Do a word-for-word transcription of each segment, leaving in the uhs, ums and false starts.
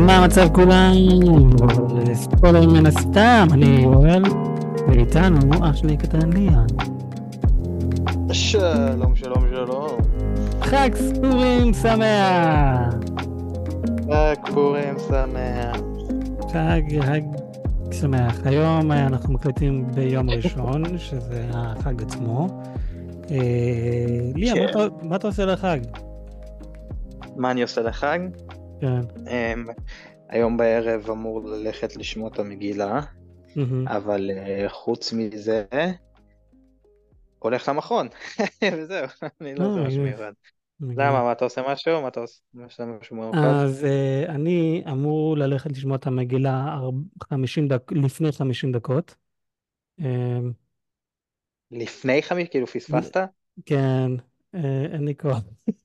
מה המצב כולם? ספוילרים מן הסתם, אני יואל, ואיתנו אח שלי קטן ליאן. שלום שלום שלום. חג ספורים שמח! חג פורים שמח. חג, חג שמח. היום אנחנו מקליטים ביום ראשון, שזה החג עצמו. ליאן, מה אתה- מה אתה עושה לחג? מה אני עושה לחג? כן. אמ, היום בערב אמור ללכת לשמוע את המגילה, מהמם. אבל אה, חוץ מזה הולך למכון. וזהו, אני לא אה, עושה משהו מגניב. מיוחד. מגניב. למה? מה אתה עושה משהו? מה אתה עושה עושה משהו מיוחד? אז אה, אני אמור ללכת לשמוע את המגילה ארבע- חמישים דק... לפני חמישים דקות. אמ, לפני חמש, כאילו פספסת? כן, אה, אין לי כוח.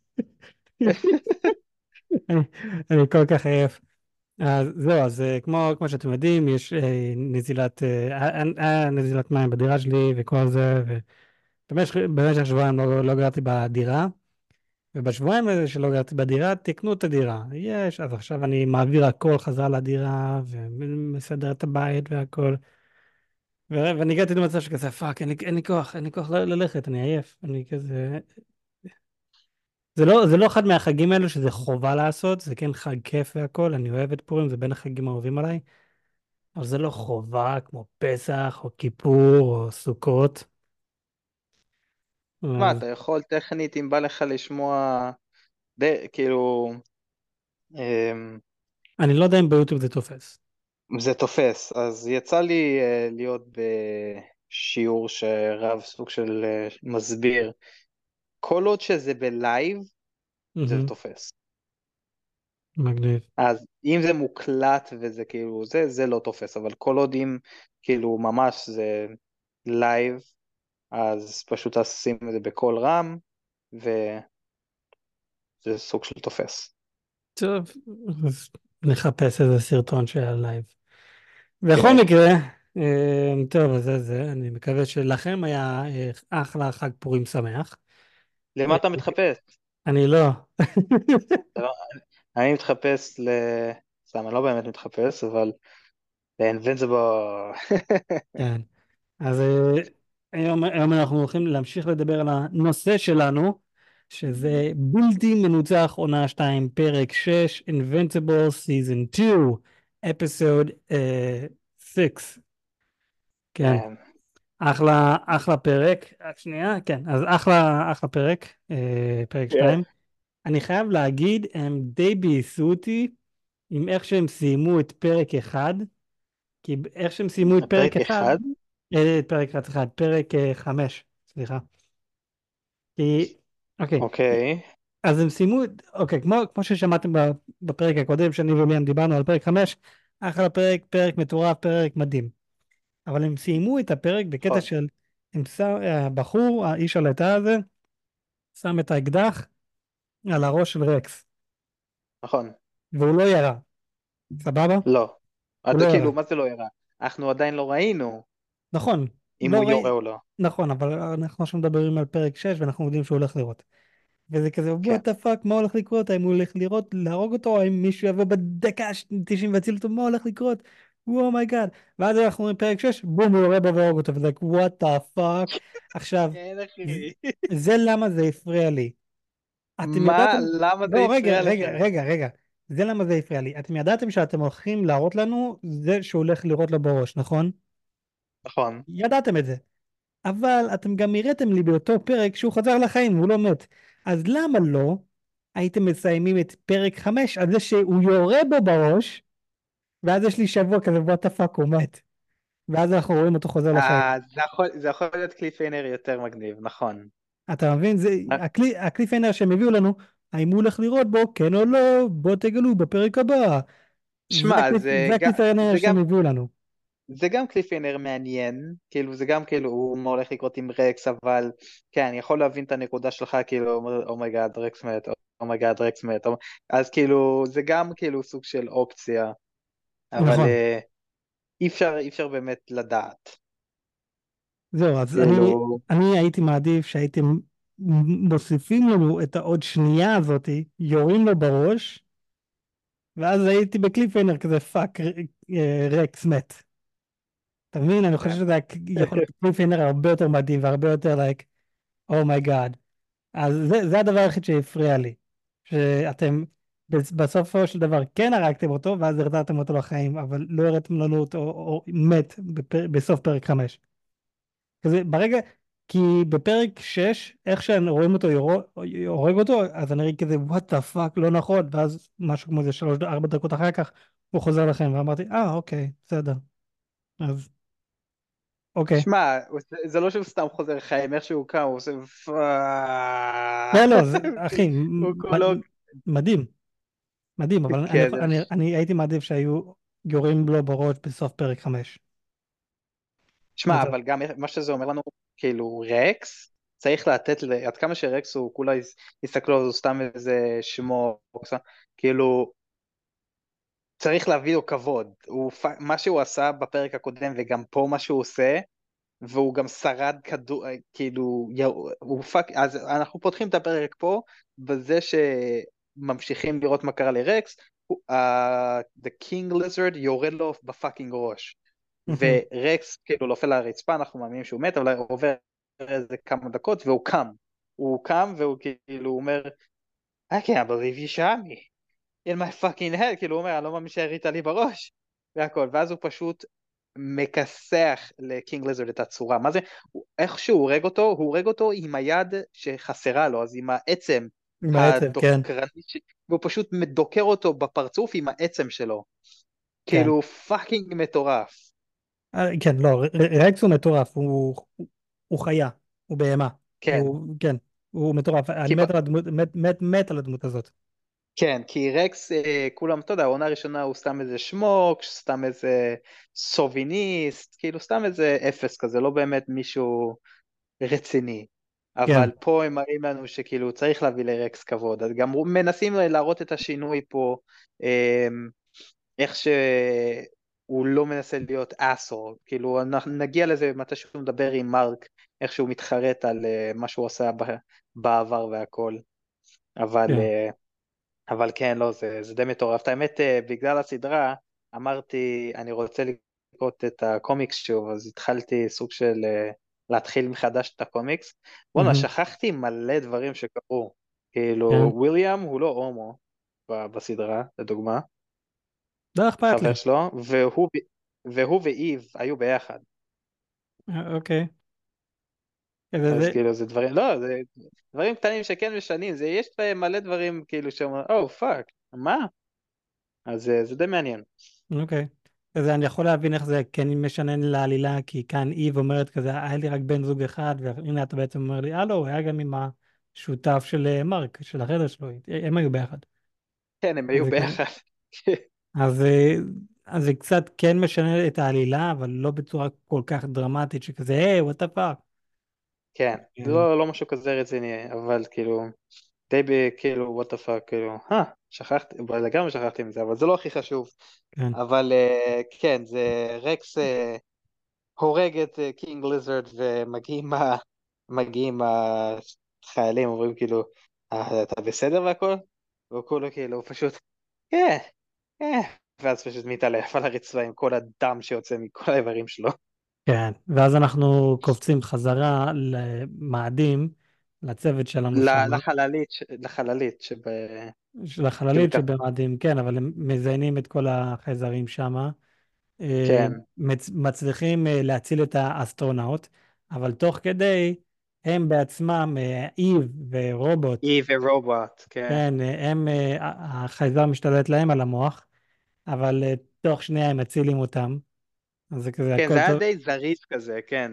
אני אני כל כך עייף. אז זהו, אז אה, כמו, כמו שאתם יודעים, יש אה, נזילת, אה, אה, אה, נזילת מים בדירה שלי וכל זה, ובמשך במשך שבועיים לא, לא גרתי בדירה, ובשבועיים האלה שלא גרתי בדירה, תקנו את הדירה. יש, אז עכשיו אני מעביר הכל חזרה לדירה, ומסדר את הבית והכל. ו- ואני הגעתי למצב שכזה, פאק, אין לי, אין לי כוח, אין לי כוח ל- ללכת, אני עייף, אני כזה... זה לא, זה לא אחד מהחגים האלו שזה חובה לעשות, זה כן חג כיף והכל, אני אוהב את פורים, זה בין החגים האהובים עליי, אבל זה לא חובה כמו פסח או כיפור או סוכות. מה, אז אתה יכול טכנית אם בא לך לשמוע, ד- כאילו, אמ, אני לא יודע אם ביוטיוב זה תופס. זה תופס. אז יצא לי אה, להיות בשיעור שרב סוג של אה, מסביר, כל עוד שזה בלייב זה מהמם. תופס. מגניב. אז אם זה מוקלט וזה כאילו זה זה לא תופס, אבל כל עוד אם כאילו ממש זה לייב, אז פשוט תשים את זה בקול רם וזה סוג של תופס. טוב, אז נחפש איזה סרטון שהיה לייב. בכל כן. מקרה, אה, טוב, אז זה זה, אני מקווה שלכם היה אה, אחלה חג פורים שמח. למה אה, אתה מתחפש? אני לא. אתה לא- אני מתחפש ל... סתם, אני לא באמת מתחפש, אבל ל-Invincible. כן. אז אה, היום, היום אנחנו הולכים להמשיך לדבר על הנושא שלנו, שזה בלתי מנוצח עונה שתיים, פרק שש, Invincible Season שתיים, Episode אה, שש. כן, כן. אחלה, אחלה פרק. רק שנייה, כן, אז אחלה, אחלה פרק, אה, פרק כן. שתיים. אני חייב להגיד, הם די ביאסו אותי עם איך שהם סיימו את פרק אחד, כי איך שהם סיימו את פרק פרק אחד, אחד? אה, פרק אחד, אחד, פרק אה, חמש, סליחה. כי, אוקיי, אוקיי. אז הם סיימו, את- אוקיי, כמו, כמו ששמעתם ב- בפרק הקודם, שאני וליאם דיברנו על פרק חמש, אחלה פרק, פרק מטורף, פרק מדהים. אבל הם סיימו את הפרק בקטע נכון. של, הם שם, הבחור, האיש הלטה הזה, שם את האקדח על הראש של רקס, נכון. והוא לא ירה, סבבה? לא. הוא לא אתה ירה. כאילו, מה זה לא הראה? אנחנו עדיין לא ראינו נכון, אם לא הוא ראי... יורה או לא. נכון, אבל אנחנו עכשיו מדברים על פרק שש ואנחנו יודעים שהוא הולך לראות. וזה כזה, כן. what the fuck, מה הולך לקרות? האם הוא הולך לראות, להרוג אותו, או האם מישהו יבוא בדקה ה-תשעים ויציל אותו, מה הולך לקרות? אומייגאד. ואז אנחנו רואים פרק שש, בום, הוא יורה בו והורג אותו, וזה like, what the fuck. עכשיו, כן, ז- אחי. זה למה זה הפריע לי. אתם מה? ידעתם, למה זה לא, רגע, הפריע לך? רגע, רגע, רגע. זה למה זה הפריע לי. אתם ידעתם שאתם הולכים להראות לנו זה שהוא הולך לירות לו בראש, נכון? נכון. ידעתם את זה. אבל אתם גם הראיתם לי באותו פרק שהוא חזר לחיים והוא לא מת. אז למה לא הייתם מסיימים את פרק חמש על זה שהוא יורה בו בראש, ואז יש לי שבוע כזה, what the fuck, הוא מת. ואז אנחנו רואים אותו חוזר לחיים. אה, זה יכול, זה יכול להיות קליפיינר יותר מגניב, נכון. אתה מבין? זה הקלי, הקליפיינר שהם הביאו לנו, האם הוא הולך לראות בו, כן או לא, בוא תגלו בפרק הבא. זה שמע, הקליפ, זה, זה ג- הקליפיינר זה גם, שהם הביאו לנו. זה גם קליפיינר מעניין, כאילו זה גם כאילו הוא מה הולך לקרות עם רקס, אבל כן, אני יכול להבין את הנקודה שלך, כאילו אומייגאד רקס מת, אומייגאד רקס מת, Oh- אז כאילו זה גם כאילו סוג של אופציה, אבל נכון. אה, אי אפשר, אי אפשר באמת לדעת, זהו, אז אני, כאילו, אני הייתי מעדיף שהייתם מוסיפים לנו את העוד שנייה הזאתי, יורים לו בראש, ואז הייתי בקליפהנר כזה, פאק, רקס מת. אתה מבין? אני חושב כן. שזה היה יכול להיות קליפהנר הרבה יותר מדהים והרבה יותר, like, אומייגאד. אז זה, זה הדבר היחיד שהפריע לי. שאתם בס- בסופו של דבר כן הרגתם אותו, ואז הרדרתם אותו לחיים, אבל לא הראיתם לנו אותו או מת בפר, בסוף פרק חמש. כזה, ברגע, כי בפרק שש, איך שרואים אותו יורו- הורג אותו, אז אני ראיתי כזה, what the fuck, לא נכון, ואז משהו כמו זה שלוש, ארבע דקות אחר כך, הוא חוזר לחיים, ואמרתי, אה, אוקיי, בסדר. אז, אוקיי. שמע, הוא- זה זה לא שהוא סתם חוזר חיים, איך שהוא קם, הוא עושה לא, פאק. לא, זה, אחי, הוא מ- כולו, מ- מדהים. מדהים, אבל אני, כן. אני, אני הייתי מעדיף שהיו יורים לו בראש בסוף פרק חמש. שמע, וזהו. אבל גם מה שזה אומר לנו, כאילו, רקס, צריך לתת, ל- עד כמה שרקס הוא כולה יס- יסתכלו, הוא סתם איזה שמו, כאילו, צריך להביא לו כבוד. הוא, פ- מה שהוא עשה בפרק הקודם, וגם פה מה שהוא עושה, והוא גם שרד כדור, כאילו, יו- הוא פאק, אז אנחנו פותחים את הפרק פה, בזה שממשיכים לראות מה קרה לרקס, הוא- ה- The King Lizard יורד לו בפאקינג ראש, מהמם. ורקס כאילו נופל על הרצפה, אנחנו מאמינים שהוא מת, אבל עובר איזה כמה דקות והוא קם, הוא קם והוא כאילו אומר, I can't believe you shot me in my fucking head, כאילו הוא אומר, אני לא מאמין שירית לי בראש, והכל, ואז הוא פשוט מכסח לקינג לזרד את הצורה. מה זה? הוא- איך שהוא הורג אותו, הוא הורג אותו עם היד שחסרה לו, אז עם העצם עם העצב, כן. הדוקרני, ש- והוא פשוט דוקר אותו בפרצוף עם העצם שלו. כן. כאילו פאקינג מטורף. אה, כן, לא, ר- ר- רקס הוא מטורף, הוא, הוא, הוא חיה, הוא בהמה. כן, הוא, כן, הוא מטורף. אני כי, ב- מת על הדמות, מת, מת, מת על הדמות הזאת. כן, כי רקס, אה, כולם, אתה יודע, העונה הראשונה הוא סתם איזה שמוק, סתם איזה סוביניסט, כאילו סתם איזה אפס כזה, לא באמת מישהו רציני. כן, אבל פה הם מראים לנו שכאילו צריך להביא לרקס כבוד, אז גם מנסים להראות את השינוי פה, אמ, איך שהוא לא מנסה להיות אסור, כאילו אנחנו נגיע לזה מתי שהוא מדבר עם מרק, איך שהוא מתחרט על אה, מה שהוא עשה ב- בעבר והכל, אבל, כן. אה, אבל כן, לא, זה, זה די מטורף. את האמת, אה, בגלל הסדרה, אמרתי, אני רוצה לקרוא את הקומיקס שוב, אז התחלתי סוג של אה, להתחיל מחדש את הקומיקס. בואנה, מהמם. שכחתי מלא דברים שקרו. כאילו, כן. וויליאם הוא לא הומו ב- בסדרה, לדוגמה, לא אכפת חבר לי. שלו, והוא, והוא ואיב היו ביחד. אה, אוקיי. זה, אז זה, כאילו, זה דברים, לא, זה דברים קטנים שכן משנים, זה, יש בהם מלא דברים כאילו שאומרים, או, פאק, מה? אז אה, זה די מעניין. אוקיי. אז אני יכול להבין איך זה כן משנה לעלילה, כי כאן איב אומרת כזה, היה לי רק בן זוג אחד, והנה אתה בעצם אומר לי, הלו, הוא היה גם עם השותף של אה, מרק, של החדר שלו, הם היו ביחד. כן, הם אז היו זה כזה, ביחד. אז, אה, אז זה קצת כן משנה את העלילה, אבל לא בצורה כל כך דרמטית, שכזה, היי, וואט דה פאק. כן, זה לא, לא משהו כזה רציני, אבל כאילו, די ב... כאילו, what the fuck, כאילו, אה, שכחתי, לגמרי שכחתי מזה, אבל זה לא הכי חשוב. כן, אבל אה, כן, זה רקס אה, הורג את אה, קינג ליזרד, ומגיעים ה... מגיעים החיילים, אומרים כאילו, "אה, אתה בסדר והכל? והוא כולו כאילו, הוא פשוט, כן, כן, ואז פשוט מתעלף על הרצפה עם כל הדם שיוצא מכל האיברים שלו. כן. ואז אנחנו קופצים חזרה למאדים, לצוות שלנו שם, ל- לחללית, ש- לחללית שב... של החללית שבתח... שבמאדים, כן, אבל הם מזיינים את כל החייזרים שם. אה, כן, מצ- מצליחים אה, להציל את האסטרונאוט, אבל תוך כדי הם בעצמם, אה, איב ורובוט, אי ורובוט, כן. כן, אה, הם, אה, ה- החייזר משתלט להם על המוח, אבל אה, תוך שנייה הם מצילים אותם, אז זה כזה כן, הכל זה היה טוב, די זריז כזה, כן.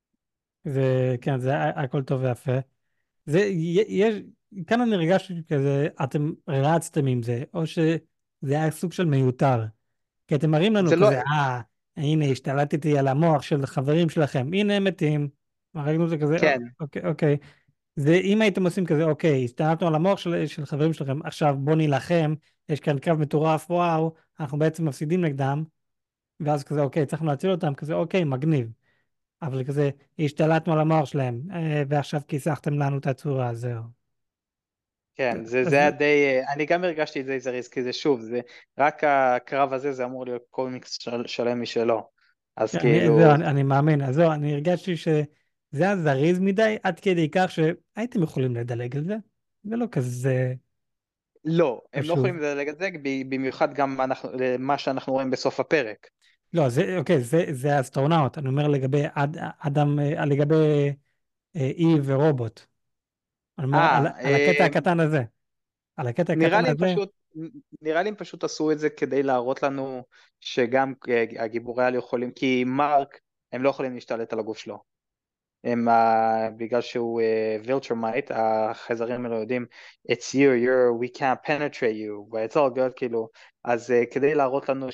זה, כן, זה ה- הכל טוב ויפה. זה, י- יש, כאן אני הרגשתי כזה, אתם רצתם עם זה, או שזה היה סוג של מיותר. כי אתם מראים לנו זה לא, כזה, אה, הנה, השתלטתי על המוח של חברים שלכם, הנה הם מתים. הרגנו את זה כזה, "א- כן, אוקיי, אוקיי. זה אם הייתם עושים כזה, אוקיי, השתלטנו על המוח של, של חברים שלכם, עכשיו בואו נילחם, יש כאן קרב מטורף, וואו, אנחנו בעצם מפסידים נגדם, ואז כזה, אוקיי, צריכים להציל אותם, כזה, אוקיי, מגניב. אבל כזה, השתלטנו על המוח שלהם, אה, ועכשיו כיסחתם לנו את הצורה, זהו. כן, זה, זה אז היה די, אני גם הרגשתי את זה איזה ריסק, כי זה שוב, זה רק הקרב הזה, זה אמור להיות קומיקס של, שלם משלו, אז אני, זהו, כאילו, אני, אני מאמין, אז זהו, אני הרגשתי שזה היה זריז מדי, עד כדי כך שהייתם יכולים לדלג על זה, זה לא כזה לא, הם לא יכולים חשוב. לדלג את זה, ב- במיוחד גם אנחנו, מה שאנחנו רואים בסוף הפרק. לא, זה, אוקיי, זה, זה האסטרונאוט, אני אומר לגבי אד, אדם, אה, לגבי אה, אי ורובוט, אני אומר על, אה, על הקטע אה, הקטן הזה, על הקטע נראה הקטן לי הם הזה, פשוט, נראה לי הם פשוט עשו את זה כדי להראות לנו שגם אה, הגיבורי על יכולים, כי מרק, הם לא יכולים להשתלט על הגוף שלו. הם, uh, בגלל שהוא וילטרמייט, uh, החייזרים האלו יודעים, it's you, you're, we can't penetrate you, but it's all good, כאילו, אז uh, כדי להראות לנו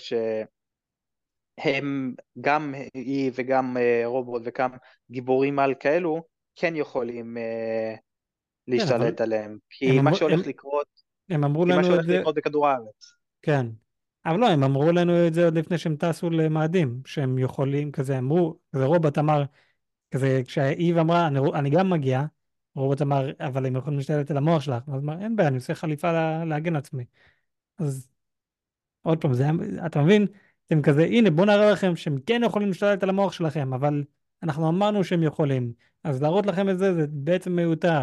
שהם, גם היא וגם uh, רובוט וגם גיבורים על כאלו, כן יכולים uh, כן, אבל להשתלט עליהם, הם כי מה אמרו, הם, שהולך לקרות, הם אמרו כי מה לנו את שהולך זה, לקרות בכדור הארץ. כן, אבל לא, הם אמרו לנו את זה עוד לפני שהם טסו למאדים, שהם יכולים, כזה אמרו, כזה רובוט אמר, כזה כשאיב אמרה, אני, אני גם מגיע, רובוט אמר, אבל הם יכולים להשתלט על המוח שלך, אז אמר, אין בעיה, אני עושה חליפה לה, להגן על עצמי. אז עוד פעם, זה, היה- אתה מבין? אתם כזה, הנה, בואו נראה לכם שהם כן יכולים להשתלט על המוח שלכם, אבל אנחנו אמרנו שהם יכולים, אז להראות לכם את זה, זה בעצם מיותר.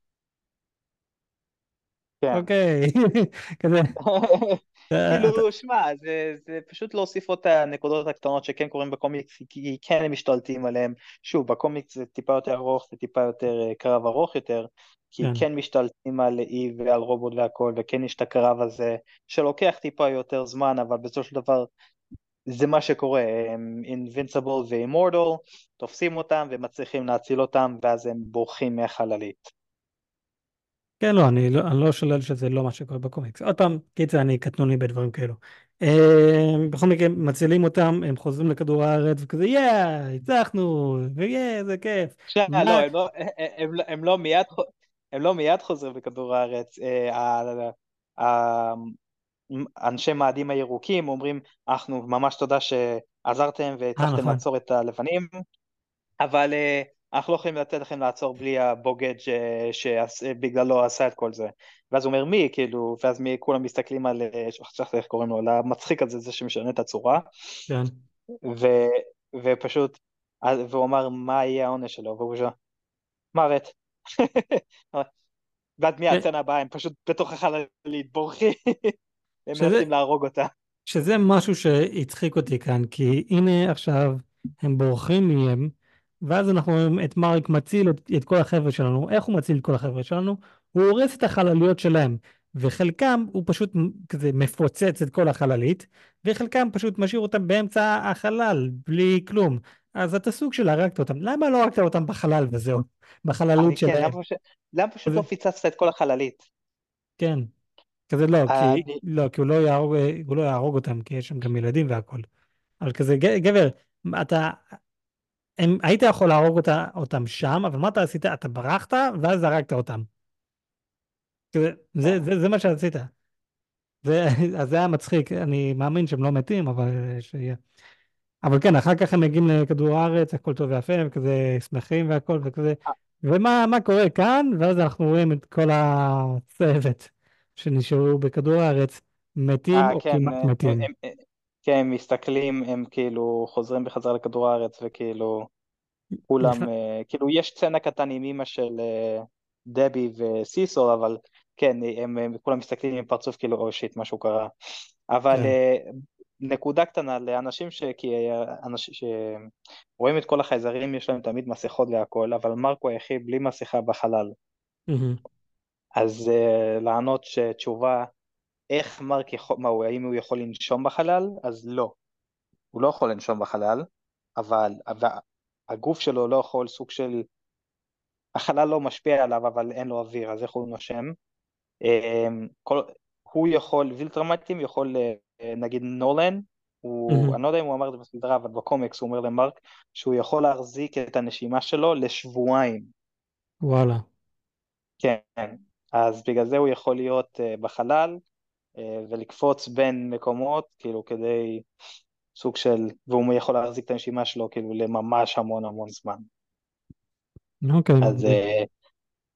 כן. אוקיי, כזה, אתה, אתה, כאילו, שמע, זה, זה פשוט להוסיף עוד את הנקודות הקטנות שכן קורים בקומיקס, כי כן הם משתלטים עליהם. שוב, בקומיקס זה טיפה יותר ארוך, זה טיפה יותר אה, קרב ארוך יותר, כי כן. כן משתלטים על אי ועל רובוט והכל, וכן יש את הקרב הזה, שלוקח טיפה יותר זמן, אבל בסופו של דבר זה מה שקורה, הם Invincible ו-Immortal, תופסים אותם ומצליחים להציל אותם, ואז הם בורחים מהחללית. כן, לא, אני לא, אני לא שולל שזה לא מה שקורה בקומיקס. עוד פעם, קיצר, אני קטנוני בדברים כאלו. אה, בכל מקרה, מצילים אותם, הם חוזרים לכדור הארץ, וכזה, יאה, הצלחנו, ויאה, איזה כיף. שנייה, מה, לא, הם לא, הם, לא- הם לא מיד, חו- הם לא מיד חוזרים לכדור הארץ. אה, ה- ה- אנשי מאדים הירוקים אומרים, אנחנו ממש תודה שעזרתם אה, והצלחתם נכון, לעצור את הלבנים, אבל אה, אנחנו לא יכולים לתת לכם לעצור בלי הבוגד שבגללו עשה את כל זה. ואז הוא אומר, מי? כאילו, ואז מי, כולם מסתכלים על, אה, שכחתי איך קוראים לו, על המצחיק הזה, זה שמשנה את הצורה, כן. ו, ופשוט, והוא אמר, מה יהיה העונש שלו? והוא פשוט, מוות. ואז כן, מהסצנה הבאה הם פשוט בתוך החללית בורחים, הם שזה, מנסים להרוג אותה. שזה משהו שהצחיק אותי כאן, כי הנה עכשיו הם בורחים מהם, ואז אנחנו רואים את מרק מציל את, את כל החבר'ה שלנו. איך הוא מציל את כל החבר'ה שלנו? הוא הורס את החלליות שלהם, וחלקם הוא פשוט מ- כזה מפוצץ את כל החללית, וחלקם פשוט משאיר אותם באמצע החלל, בלי כלום. אז אתה סוג של הרגת אותם. למה לא הרגת אותם בחלל וזהו? בחללית אני כן, שלהם. למה פשוט, למה פשוט כזה, לא פיצצת את כל החללית? כן. כזה לא, כי, אני, לא, כי הוא לא יהרוג, הוא לא יהרוג אותם, כי יש שם גם ילדים והכל. אבל כזה, ג- גבר, אתה, הם, היית יכול להרוג אותה, אותם שם, אבל מה אתה עשית? אתה ברחת, ואז הרגת אותם. כזה, זה, כן. זה, זה מה שעשית. זה, אז זה היה מצחיק, אני מאמין שהם לא מתים, אבל שיהיה. אבל כן, אחר כך הם מגיעים לכדור הארץ, הכל טוב ויפה, הם כזה שמחים והכל וכזה. ומה מה קורה כאן? ואז אנחנו רואים את כל הצוות שנשארו בכדור הארץ, מתים אה, או כן, כמעט הם, הם, מתים. הם, כן, הם מסתכלים, הם כאילו חוזרים בחזרה לכדור הארץ, וכאילו נכ- כולם, אה, כאילו יש סצנה קטן עם אמא של אה, דבי וסיסו, אבל כן, הם, הם כולם מסתכלים עם פרצוף כאילו, או שיט, משהו קרה. אבל כן. אה, נקודה קטנה לאנשים ש... כי אה, אנשים שרואים את כל החייזרים, יש להם תמיד מסכות והכל, אבל מרקו היחיד בלי מסכה בחלל. מהמם. אז uh, לענות שתשובה, איך מרק יכול, מה הוא, האם הוא יכול לנשום בחלל? אז לא, הוא לא יכול לנשום בחלל, אבל, אבל הגוף שלו לא יכול, סוג של, החלל לא משפיע עליו, אבל אין לו אוויר, אז איך הוא נושם? Um, כל, הוא יכול, וילטרמטים יכול, uh, נגיד נולן, הוא, מהמם. אני לא יודע אם הוא אמר את זה בסדרה, אבל בקומיקס הוא אומר למרק שהוא יכול להחזיק את הנשימה שלו לשבועיים. וואלה. כן, אז בגלל זה הוא יכול להיות uh, בחלל, אה, ולקפוץ בין מקומות, כאילו כדי סוג של, והוא יכול להחזיק את הנשימה שלו כאילו לממש המון המון זמן. אוקיי, אז, מגניב. אה,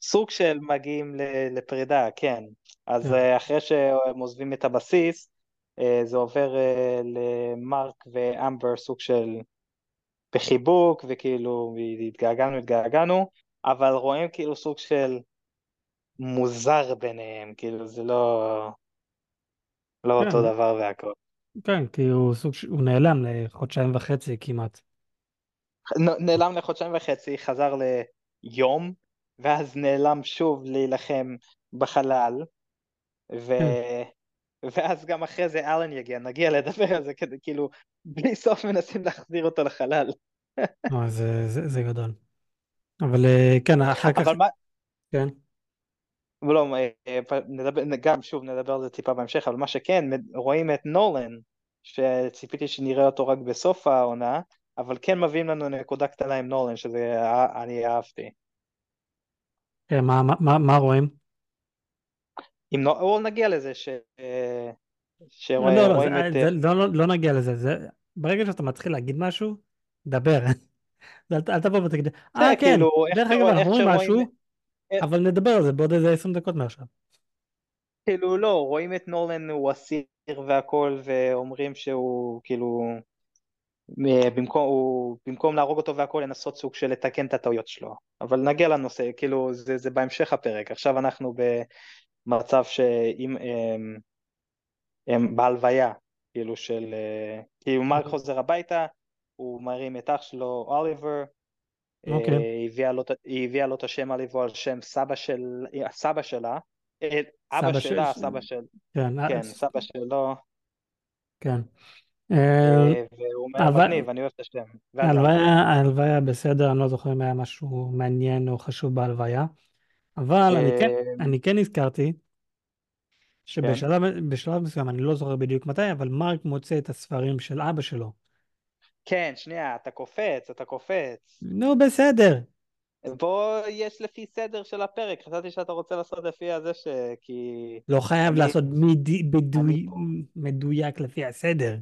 סוג של מגיעים ל- לפרידה, כן. אז כן, אה, אחרי שהם עוזבים את הבסיס, אה, זה עובר אה, למרק ואמבר סוג של בחיבוק, וכאילו התגעגענו, התגעגענו, אבל רואים כאילו סוג של מוזר ביניהם, כאילו זה לא, לא אותו כן, דבר והכל. כן, כי הוא סוג, ש- הוא נעלם לחודשיים וחצי כמעט. נ- נעלם לחודשיים וחצי, חזר ליום, ואז נעלם שוב להילחם בחלל, ו... כן, ואז גם אחרי זה אלן יגיע, נגיע לדבר על זה כדי כאילו, בלי סוף מנסים להחזיר אותו לחלל. אה, זה, זה, זה גדול. אבל אה, כן, אחר כך, אבל מה, כן. לא, אה, אה, נדבר, גם שוב נדבר על זה טיפה בהמשך, אבל מה שכן, רואים את נולן, שציפיתי שנראה אותו רק בסוף העונה, אבל כן מביאים לנו נקודה קטנה עם נולן, שזה אה, אני אהבתי. כן, מה, מה, מה מה רואים? אם לא, או נגיע לזה ש... אה, לא, לא, זה, שרואים את... אה, זה, לא, לא, לא נגיע לזה. זה, ברגע שאתה מתחיל להגיד משהו, דבר. אל, ת- אל תבוא ותגיד, אה, זה כן, כאילו, איך דרך אגב, שרואים, אנחנו איך רואים שרואים, משהו, אה, אבל נדבר על זה בעוד איזה עשרים דקות מעכשיו. כאילו לא, רואים את נולן הוא אסיר והכל, ואומרים שהוא כאילו, אה, במקום, הוא, במקום להרוג אותו והכל, לנסות סוג של לתקן את הטעויות שלו. אבל נגיע לנושא, כאילו זה, זה בהמשך הפרק. עכשיו אנחנו במצב שאם הם, הם בהלוויה, כאילו של, אה, כאילו מרק אוקיי. חוזר הביתה, הוא מרים את אח שלו אוליבר, אוקיי. אה, היא הביאה לו, את- היא הביאה לו את השם אוליבר על שם סבא של, סבא שלה, אה, אבא סבא ש... שלה, ש... סבא של, כן, אה, כן, ס- סבא שלו, כן. אה, אה, והוא אומר ההלוויה, מגניב, אני אוהב את השם, ואז הלוויה. ההלוויה ההלוויה בסדר, אני לא זוכר אם היה משהו מעניין או חשוב בהלוויה, אבל אני כן, אה, אני כן הזכרתי כן, שבשלב בשלב מסוים, אני לא זוכר בדיוק מתי, אבל מרק מוצא את הספרים של אבא שלו. כן, שנייה, אתה קופץ, אתה קופץ. נו, בסדר. בוא, יש לפי סדר של הפרק, חשבתי שאתה רוצה לעשות לפי הזה ש... כי לא חייב אני, לעשות מידי, אני בדוי, פה. מדויק לפי הסדר.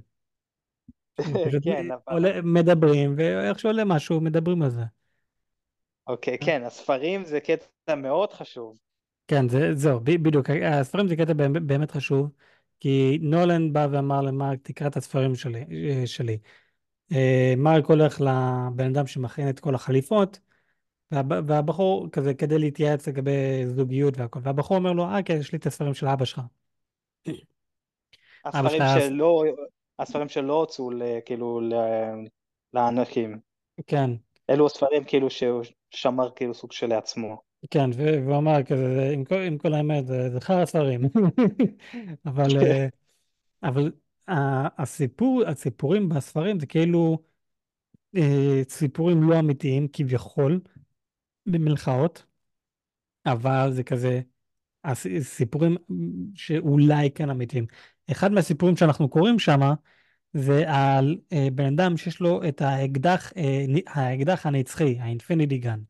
פשוט כן, אבל... עולה, מדברים, ואיך שעולה משהו, מדברים על זה. אוקיי, כן, הספרים זה קטע מאוד חשוב. כן, זה, זהו, ב- בדיוק. הספרים זה קטע באמת באמת חשוב, כי נולן בא ואמר למרק, תקרא את הספרים שלי. אה, שלי. אה, מרק הולך לבן אדם שמכין את כל החליפות, והב- והבחור כזה, כדי להתייעץ לגבי זוגיות והכל, והבחור אומר לו, אה, כן, יש לי את הספרים של אבא שלך. אבא שלך הספרים היה... שלא, הספרים שלא הוצאו ל- כאילו ל- לאנשים. כן, אלו הספרים כאילו שהוא שמר כאילו סוג של לעצמו. כן, ו- והוא אמר כזה, זה- עם כל, עם כל האמת, זה, זה חרא ספרים. אבל, אה, אבל ה- הסיפור, הסיפורים בספרים זה כאילו אה, סיפורים לא אמיתיים כביכול, במלכאות, אבל זה כזה הס- סיפורים שאולי כן אמיתיים. אחד מהסיפורים שאנחנו קוראים שם זה על אה, בן אדם שיש לו את האקדח, אה, נ- האקדח הנצחי, האינפיניטי גן.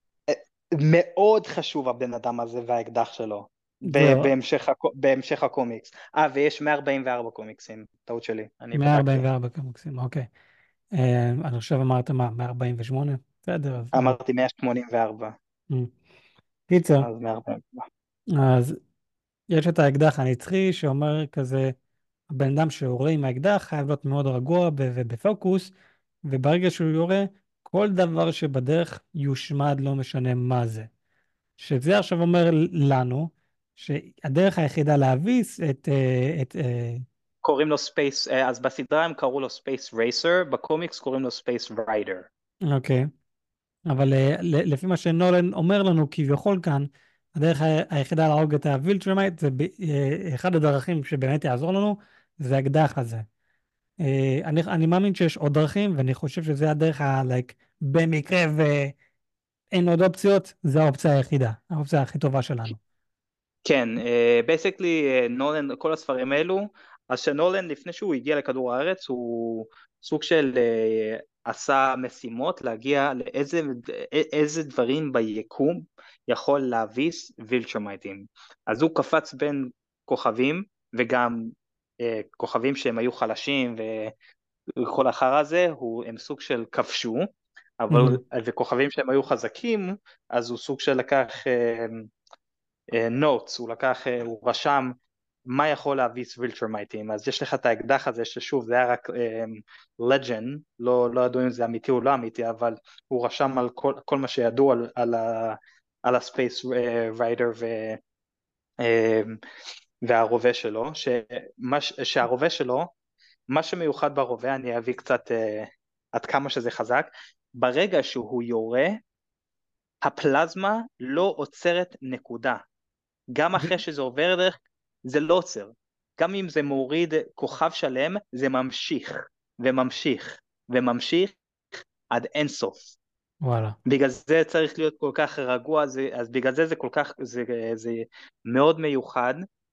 מאוד חשוב הבן אדם הזה והאקדח שלו, ב- זהו, בהמשך, הקו- בהמשך הקומיקס. אה, ויש מאה ארבעים וארבע קומיקסים, טעות שלי, אני בדקתי. מאה ארבעים וארבע קומיקסים, אוקיי. אה, אני חושב אמרת מה, מאה ארבעים ושמונה? בסדר, אז... אה, אמרתי מאה שמונים וארבע, אה. קיצר, אז מאה ארבעים. אז יש את האקדח הנצחי שאומר כזה, הבן אדם שיורה עם האקדח חייב להיות מאוד רגוע ב- ובפוקוס, וברגע שהוא יורה, כל דבר שבדרך יושמד, לא משנה מה זה. שזה עכשיו אומר לנו שהדרך היחידה להביס את... אה, את אה, קוראים לו ספייס, אז בסדרה הם קראו לו ספייס רייסר, בקומיקס קוראים לו ספייס ריידר. אוקיי, אבל אה, ל- לפי מה שנולן אומר לנו כביכול כאן, הדרך ה- היחידה להרוג את הווילטרמייט זה ב- אה, אחד הדרכים שבאמת יעזור לנו, זה האקדח הזה. אה, אני, אני מאמין שיש עוד דרכים, ואני חושב שזה הדרך ה... like, במקרה ואין עוד אופציות, זו האופציה היחידה, האופציה הכי טובה שלנו. כן, בייסקלי נולן, כל הספרים האלו, אז שנולן לפני שהוא הגיע לכדור הארץ הוא סוג של אה, עשה משימות להגיע לאיזה איזה דברים ביקום יכול להביס וילצ'רמייטים. אז הוא קפץ בין כוכבים, וגם אה, כוכבים שהם היו חלשים וכל החרא הזה, הוא, הם סוג של כבשו, אבל, מהמם. וכוכבים שהם היו חזקים, אז הוא סוג של לקח נוטס, הוא לקח, אה, הוא רשם מה יכול להביס וילטרמייטים, אז יש לך את האקדח הזה ששוב זה היה רק לג'נד, לא, לא ידעו אם זה אמיתי או לא אמיתי, אבל הוא רשם על כל, כל מה שידעו על, על, ה, על הספייס ריידר ו, אה, והרובה שלו, שמה, שהרובה שלו, מה שמיוחד ברובה, אני אביא קצת אה, עד כמה שזה חזק, ברגע שהוא יורה, הפלזמה לא עוצרת נקודה, גם אחרי שזה עובר דרך, זה לא עוצר. גם אם זה מוריד כוכב שלם, זה ממשיך, וממשיך, וממשיך עד אינסוף. וואלה. בגלל זה צריך להיות כל כך רגוע, זה, אז בגלל זה זה כל כך, זה, זה מאוד מיוחד,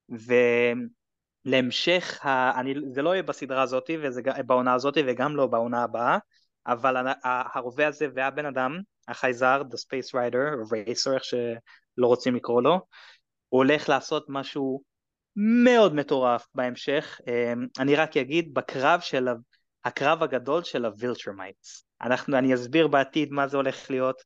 ולהמשך, ה, אני, זה לא יהיה בסדרה הזאת, וזה, בעונה הזאת, וגם לא בעונה הבאה, אבל הרובה הזה והבן אדם, החייזר, The Space Rider, או Racer, איך שלא רוצים לקרוא לו, הוא הולך לעשות משהו מאוד מטורף בהמשך. אני רק אגיד, בקרב של, הקרב הגדול של הווילטרמייטס, אנחנו, אני אסביר בעתיד מה זה הולך להיות,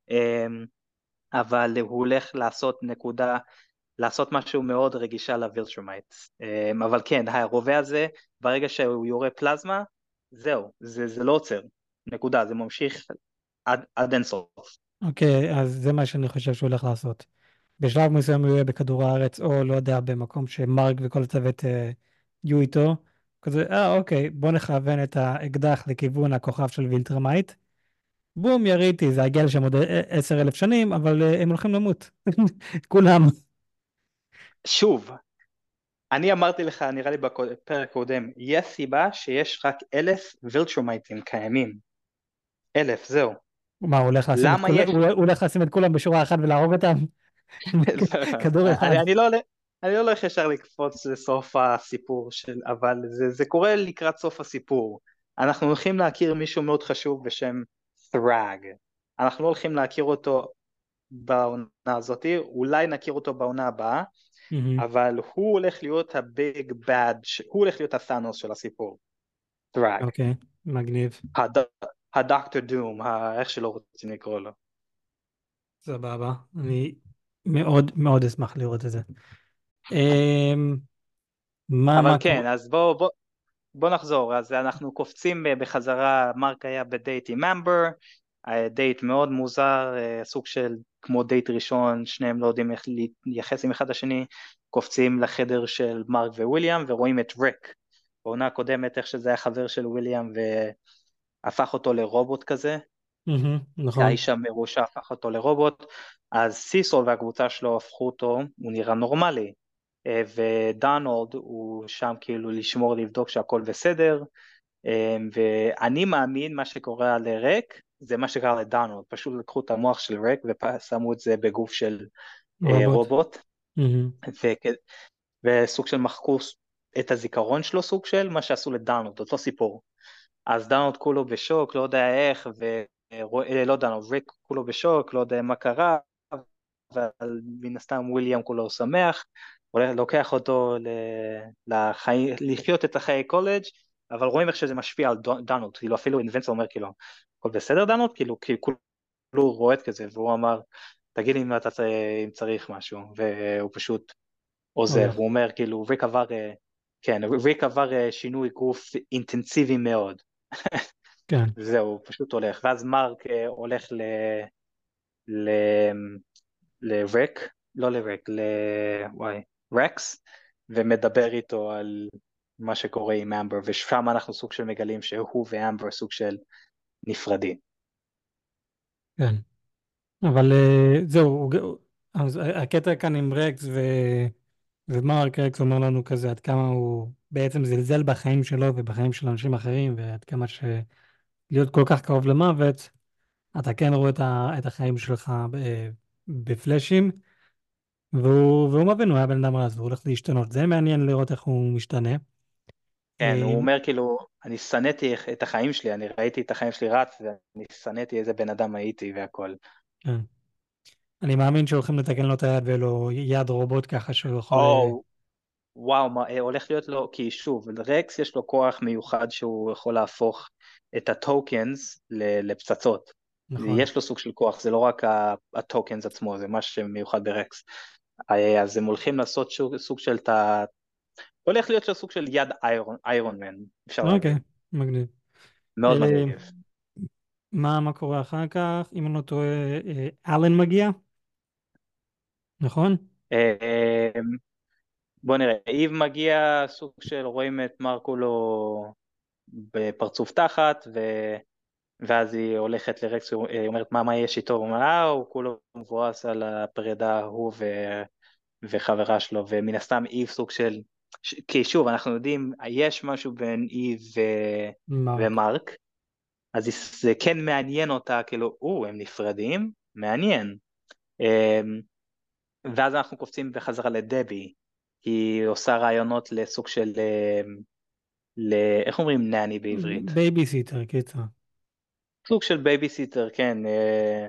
אבל הוא הולך לעשות נקודה, לעשות משהו מאוד רגישה לווילטרמייטס, אבל כן, הרובה הזה, ברגע שהוא יורה פלזמה, זהו, זה, זה לא עוצר, נקודה, זה ממשיך עד, עד אינסוף. אוקיי, אז זה מה שאני חושב שהוא הולך לעשות. בשלב מסוים הוא יהיה בכדור הארץ, או לא יודע, במקום שמרק וכל הצוות אה, יהיו איתו. כזה, אה, אוקיי, בוא נכוון את האקדח לכיוון הכוכב של וילטרמייט. בום, יריתי, זה יגיע לשם עוד ע- עשר אלף שנים, אבל אה, הם הולכים למות. כולם. שוב, אני אמרתי לך, נראה לי בפרק קודם, יש סיבה שיש רק אלף וילטרומייטים קיימים. אלף, זהו. מה, הוא הולך לשים את למה כולם, יש? הוא הוא הולך לשים את כולם בשורה אחת ולהרוג אותם? כדור אחד. אני, אני לא, אני לא הולך ישר לקפוץ לסוף הסיפור של, אבל זה, זה קורה לקראת סוף הסיפור. אנחנו הולכים להכיר מישהו מאוד חשוב בשם ת'ראג. אנחנו לא הולכים להכיר אותו בעונה הזאת, אולי נכיר אותו בעונה הבאה, מהמם. אבל הוא הולך להיות הביג בד, הוא הולך להיות הסאנוס של הסיפור, ת'ראג. אוקיי, מגניב. הד... הדוקטור דום, ה... איך שלא רוצים לקרוא לו. סבבה. אני מאוד מאוד אשמח לראות את זה. אמ, מה, אבל מה קורה? כן, אז בוא, בוא, בוא נחזור, אז אנחנו קופצים בחזרה, מרק היה בדייט עם אמבר, דייט מאוד מוזר, סוג של כמו דייט ראשון, שניהם לא יודעים איך להתייחס עם אחד לשני, קופצים לחדר של מרק וויליאם ורואים את ריק, בעונה הקודמת איך שזה היה חבר של וויליאם והפך אותו לרובוט כזה, מהמם, נכון. האיש המרושע הפך אותו לרובוט, אז סיסול והקבוצה שלו הפכו אותו, הוא נראה נורמלי, ודונלד הוא שם כאילו לשמור, לבדוק שהכל בסדר, ואני מאמין מה שקורה לרק, זה מה שקרה לדונלד, פשוט לקחו את המוח של רק ושמו את זה בגוף של אה, רובוט. רובוט, מהמם. וכ- וסוג של מחקו את הזיכרון שלו, סוג של מה שעשו לדונלד, אותו סיפור. אז דונלד כולו בשוק, לא יודע איך, ולא דונלד, ריק כולו בשוק, לא יודע מה קרה, אבל מן הסתם וויליאם כולו שמח, הולך- לוקח אותו ל- לחי... לחיות את החיי קולג', אבל רואים איך שזה משפיע על דו- דונלד, כאילו אפילו אינבנציה אומר כאילו, הכל בסדר דונלד? כאילו, כאילו כולו רועד כזה, והוא אמר, תגיד לי אם אתה צ- אם צריך משהו, והוא פשוט עוזב, הולך. הוא אומר כאילו, ריק עבר, אה, כן, ריק עבר אה, שינוי גוף אינטנסיבי מאוד, כן. וזהו, הוא פשוט הולך, ואז מרק אה, הולך ל... ל... לריק, לא לריק, ל... וואי, רקס, ומדבר איתו על מה שקורה עם אמבר, ושם אנחנו סוג של מגלים שהוא ואמבר סוג של נפרדים. כן. אבל אה, זהו, הוא ג- אז הקטע כאן עם רקס ו... ומרק רקס אומר לנו כזה עד כמה הוא בעצם זלזל בחיים שלו ובחיים של אנשים אחרים, ועד כמה שלהיות כל כך קרוב למוות, אתה כן רואה את, ה... את החיים שלך ב... בפלאשים, והוא, והוא מבין, הוא היה בן אדם רז, והוא הולך להשתנות. זה מעניין לראות איך הוא משתנה. כן, אה, הוא אומר כאילו, אני שנאתי את החיים שלי, אני ראיתי את החיים שלי רץ, ואני שנאתי איזה בן אדם הייתי והכל. כן. אני מאמין שהולכים לתקן לו את היד ויהיה לו יד רובוט ככה שהוא יכול... אה, או, וואו, מה, אה, הולך להיות לו, כי שוב, לרקס יש לו כוח מיוחד שהוא יכול להפוך את הטוקנס ל- לפצצות. נכון. יש לו סוג של כוח, זה לא רק הטוקנס עצמו, זה משהו שמיוחד ברקס. אה, אז הם הולכים לעשות סוג, סוג של, ת... הולך להיות סוג של יד איירון, איירון מן, אפשר אוקיי, להגיד. מגניב. מאוד אה, מגניב. מה, מה קורה אחר כך? אם אני לא טועה, אה, אלן מגיע, נכון? אה, בוא נראה, איב מגיע סוג של רואים את מרקולו בפרצוף תחת, ו... ואז היא הולכת לרקס, היא אומרת מה, מה יש איתו, הוא אומר, אה, הוא כולו מבואס על הפרידה, הוא ו... וחברה שלו, ומן הסתם איב סוג של, ש... כי שוב, אנחנו יודעים, יש משהו בין איב ו... מרק. ומרק, אז זה כן מעניין אותה, כאילו, או, הם נפרדים, מעניין. אמ, ואז אנחנו קופצים בחזרה לדבי, היא עושה רעיונות לסוג של, אמ, ל... איך אומרים נני בעברית? בייביסיטר, קיצר. סוג של בייביסיטר, כן, אה,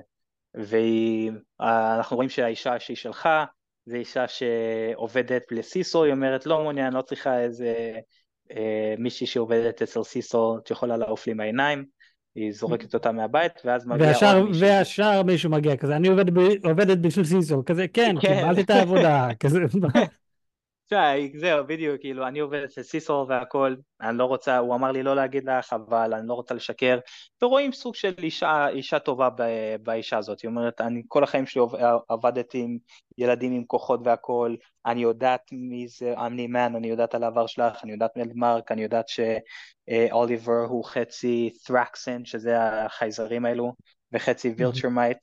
ואנחנו רואים שהאישה שהיא שלך, זה אישה שעובדת לסיסו, היא אומרת לא מוני, אני לא צריכה איזה אה, מישהי שעובדת אצל סיסו, שיכולה לעוף לי מהעיניים, היא זורקת אותה מהבית, ואז מגיעה עוד והשאר, מישהי, ש... והשאר מישהו מגיע כזה, אני עובד ב, עובדת בשביל סיסו, כזה, כן, כן, קיבלתי את העבודה, כזה, תשמע, זהו, בדיוק, כאילו, אני עובד אצל סיסו והכל, אני לא רוצה, הוא אמר לי לא להגיד לך, אבל אני לא רוצה לשקר, ורואים סוג של אישה, אישה טובה ב- באישה הזאת, היא אומרת, אני כל החיים שלי עובד, עבדתי עם ילדים עם כוחות והכל, אני יודעת מי זה אמני מן, אני יודעת על העבר שלך, אני יודעת מי מרק, אני יודעת שאוליבר הוא חצי ת'ראקסן, שזה החייזרים האלו, וחצי וילצ'רמייט,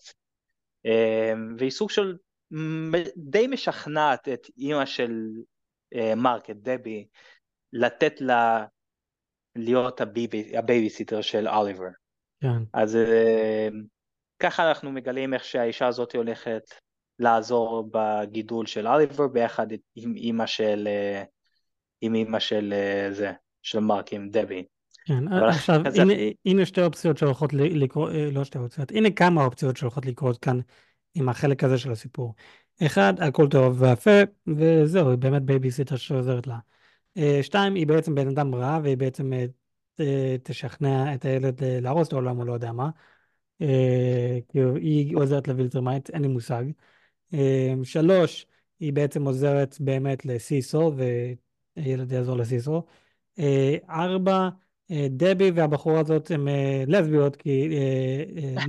והיא סוג של מ- די משכנעת את אימא של אה, מרק, את דבי, לתת לה להיות הביבי, הבייביסיטר של אוליבר. כן, אז אה, ככה אנחנו מגלים איך שהאישה הזאת הולכת לעזור בגידול של אוליבר ביחד עם אימא של, אה, עם אימא של אה, זה, של מרק, עם דבי. כן. אבל עכשיו, אחרי זה, הנה, הנה שתי אופציות שהולכות ל- לקרות, אה, לא שתי אופציות, הנה כמה אופציות שהולכות לקרות כאן עם החלק הזה של הסיפור. אחד, הכל טוב ויפה, וזהו, היא באמת בייביסיטר שעוזרת לה. אה, שתיים, היא בעצם בן אדם רע, והיא בעצם אה, ת- תשכנע את הילד אה, להרוס את העולם או לא יודע מה. אה, כאילו, היא עוזרת לווילטרמייט, אין לי מושג. אה, שלוש, היא בעצם עוזרת באמת לסיסו, וילד יעזור לסיסו. אה, ארבע, אה, דבי והבחורה הזאת הן אה, לסביות, כי אה, אה,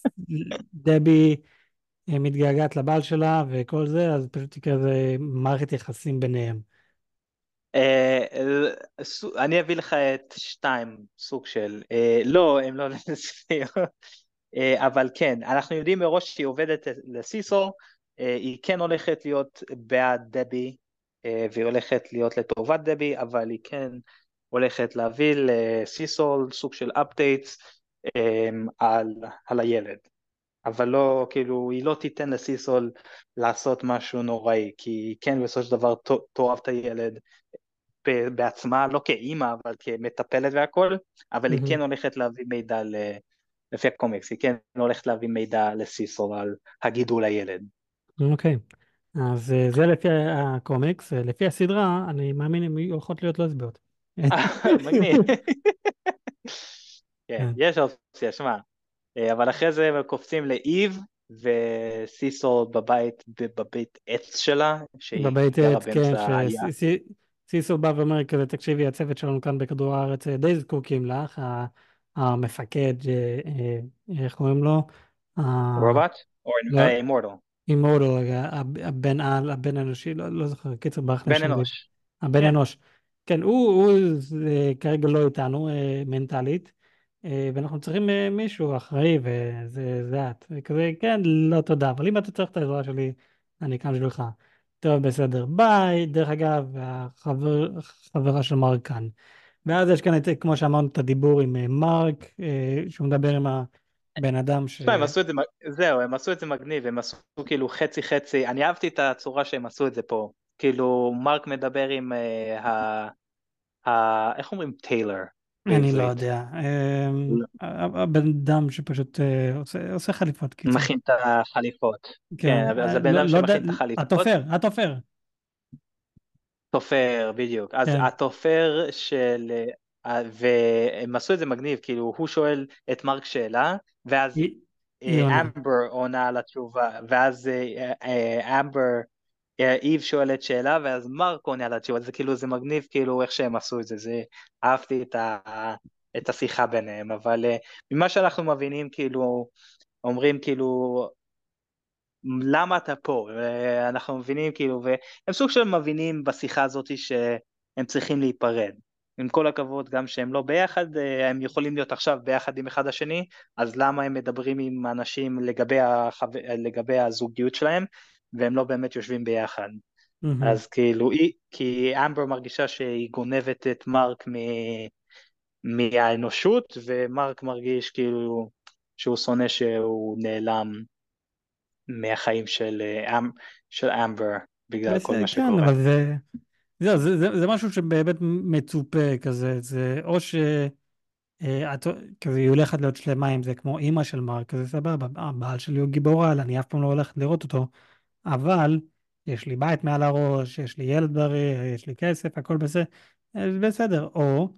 דבי אה, מתגעגעת לבעל שלה וכל זה, אז פשוט יקרה איזה מערכת יחסים ביניהם. אה, אה, סו- אני אביא לך את שתיים, סוג של, אה, לא, הם לא לסביות. אה, אבל כן, אנחנו יודעים מראש שהיא עובדת לסיסו, אה, היא כן הולכת להיות בעד דבי, אה, והיא הולכת להיות לטובת דבי, אבל היא כן הולכת להביא לסיסו סוג של אפדייטס על, על הילד. אבל לא, כאילו, היא לא תיתן לסיסול לעשות משהו נוראי, כי היא כן בסופו של דבר ת- תאהב את הילד ב- בעצמה, לא כאימא, אבל כמטפלת והכל, אבל היא כן מהמם. הולכת להביא מידע ל... לפי הקומיקס, היא כן הולכת להביא מידע לסיסו על הגידול הילד. אוקיי, אז אה, זה לפי הקומיקס. אה, לפי הסדרה, אני מאמין הן הולכות להיות לסביות. מגניב. כן, כן. יש אופציה, שמע. אה, אבל אחרי זה הם קופצים לאיב וסיסו בבית, בבית עץ שלה, שהיא בבית גרה עץ, כן, באמצע העלייה. שסיסו בא ואומר כזה, תקשיבי, הצוות שלנו כאן בכדור הארץ אה, די זקוקים לך, ה- המפקד, אה, אה, איך קוראים לו? רובוט? או לא, אימורטל? אימורטל, הבן על, הבן האנושי, לא, לא זוכר, קיצר ברח לי בן השם, אנוש. הבן כן. אנוש. כן, הוא, הוא אה, כרגע לא איתנו אה, מנטלית, אה, ואנחנו צריכים אה, מישהו אחראי, וזה זה את. וכזה, כן, לא תודה, אבל אם אתה צריך את העזרה שלי, אני כאן בשבילך. טוב, בסדר, ביי. דרך אגב, החבר, החברה של מרק כאן. ואז יש כאן, את, כמו שאמרנו, את הדיבור עם אה, מרק, אה, שהוא מדבר עם הבן אדם ש... תשמע, הם עשו את זה, מ- זהו, הם עשו את זה מגניב, הם עשו כאילו חצי חצי, אני אהבתי את הצורה שהם עשו את זה פה. כאילו, מרק מדבר עם אה, ה... ה... איך אומרים טיילר אני לא בעברית? יודע. אמ, הבן אדם שפשוט אה, עושה, עושה חליפות, קיצר. מכין את החליפות. כן, כן, אז אה, הבן לא, אדם לא יודע, שמכין את החליפות, התופר, התופר. תופר, בדיוק. אז כן. התופר של... אה, והם עשו את זה מגניב, כאילו, הוא שואל את מרק שאלה, ואז היא אה, עונה. אמבר עונה על התשובה, ואז אה, אה, אמבר, אה, איב שואלת שאלה, ואז מרק עונה על התשובה, זה כאילו, זה מגניב כאילו איך שהם עשו את זה, זה, אהבתי את ה, את השיחה ביניהם, אבל אה, ממה שאנחנו מבינים, כאילו, אומרים כאילו, למה אתה פה? ואנחנו מבינים כאילו, והם סוג של מבינים בשיחה הזאת שהם צריכים להיפרד. עם כל הכבוד, גם שהם לא ביחד, הם יכולים להיות עכשיו ביחד עם אחד השני, אז למה הם מדברים עם אנשים לגבי, החו... לגבי הזוגיות שלהם, והם לא באמת יושבים ביחד. מהמם. אז כאילו, היא, כי אמבר מרגישה שהיא גונבת את מרק מ... מהאנושות, ומרק מרגיש כאילו שהוא שונא שהוא נעלם מהחיים של, אה, אמ, של אמבר בגלל כל בסדר, מה כן, שקורה. אבל זה, זה, זה, זה, זה משהו שבאמת מצופה כזה, זה או ש... אה, את, כזה היא הולכת להיות שלמה עם זה כמו אימא של מרק, כזה סבבה, הבעל שלי הוא גיבור על, אני אף פעם לא הולכת לראות אותו, אבל יש לי בית מעל הראש, יש לי ילד בריא, יש לי כסף, הכל בסדר, אז בסדר, או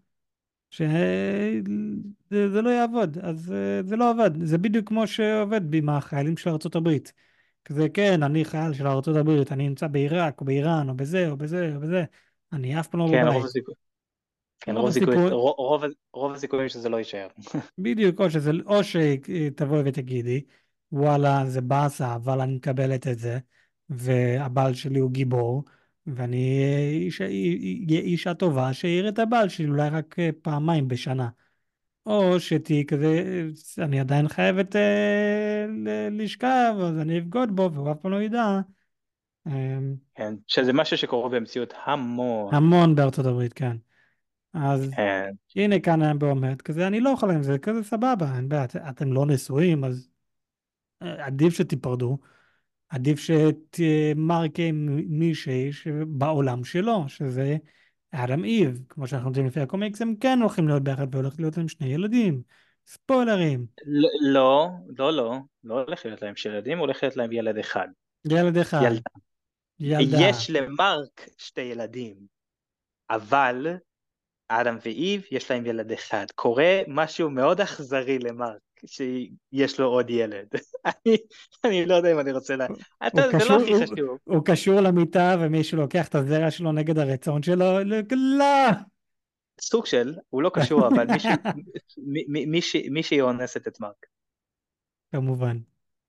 שזה זה לא יעבוד, אז אה, זה לא עבד, זה בדיוק כמו שעובד עם החיילים של ארצות הברית. כזה כן, אני חייל של ארצות הברית, אני נמצא בעיראק או באיראן או בזה או בזה או בזה, אני אף פעם לא כן, רוב בבית. הסיכוי, כן, רוב רוב הסיכוי, הסיכוי, רוב, רוב רוב הסיכויים שזה לא יישאר. בדיוק, או שזה, או שתבואי ותגידי, וואלה, זה באסה, אבל אני מקבלת את זה, והבעל שלי הוא גיבור, ואני אישה, אישה טובה שיראה את הבעל שלי אולי רק אה, פעמיים בשנה. או שתהיי כזה, אני עדיין חייבת אה, ל- לשכב, אז אני אבגוד בו, והוא אף פעם לא ידע. אה, כן, שזה משהו שקורה במציאות המון. המון בארצות הברית, כן. אז כן, הנה כאן אמבר אומרת, כזה, אני לא יכולה עם זה, כזה סבבה, אין בעיה, את- אתם לא נשואים, אז אה, עדיף שתיפרדו, עדיף שתמרקה עם מישהי בעולם שלו, שזה אדם איב, כמו שאנחנו יודעים לפי הקומיקס, הם כן הולכים להיות ביחד והולכים להיות להם שני ילדים. ספוילרים, לא, לא, לא, לא, לא הולך להיות להם ילדים, הולך להיות להם ילד אחד, ילד אחד, ילדה. ילדה. יש למרק שתי ילדים, אבל אדם ואיב יש להם ילד אחד. קורה משהו מאוד אכזרי למרק, שיש לו עוד ילד. אני, אני לא יודע אם אני רוצה לה... הוא אתה, זה לא קשור, הכי הוא, חשוב. הוא קשור למיטה ומישהו לוקח את הזרע שלו נגד הרצון שלו, לא. סוג של, הוא לא קשור, אבל מישהי, מ- מ- מישהי, מישהי אונסת את מרק, כמובן.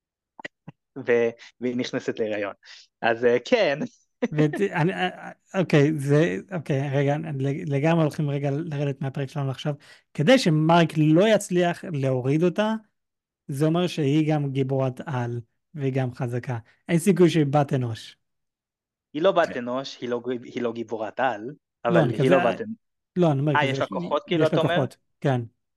ו- והיא נכנסת להיריון. אז אה, כן, ואני, אוקיי, זה, אוקיי, רגע, לגמרי הולכים רגע לרדת מהפרק שלנו עכשיו. כדי שמרק לא יצליח להוריד אותה, זה אומר שהיא גם גיבורת על, והיא גם חזקה. אין סיכוי שהיא בת אנוש. היא לא בת אנוש, היא לא, היא לא גיבורת על, לא, אבל אני היא כזה, לא בת אנוש. לא, אני אומר אה, כזה, יש לה יש, כוחות כאילו, יש אתה אומר? לקוחות, כן.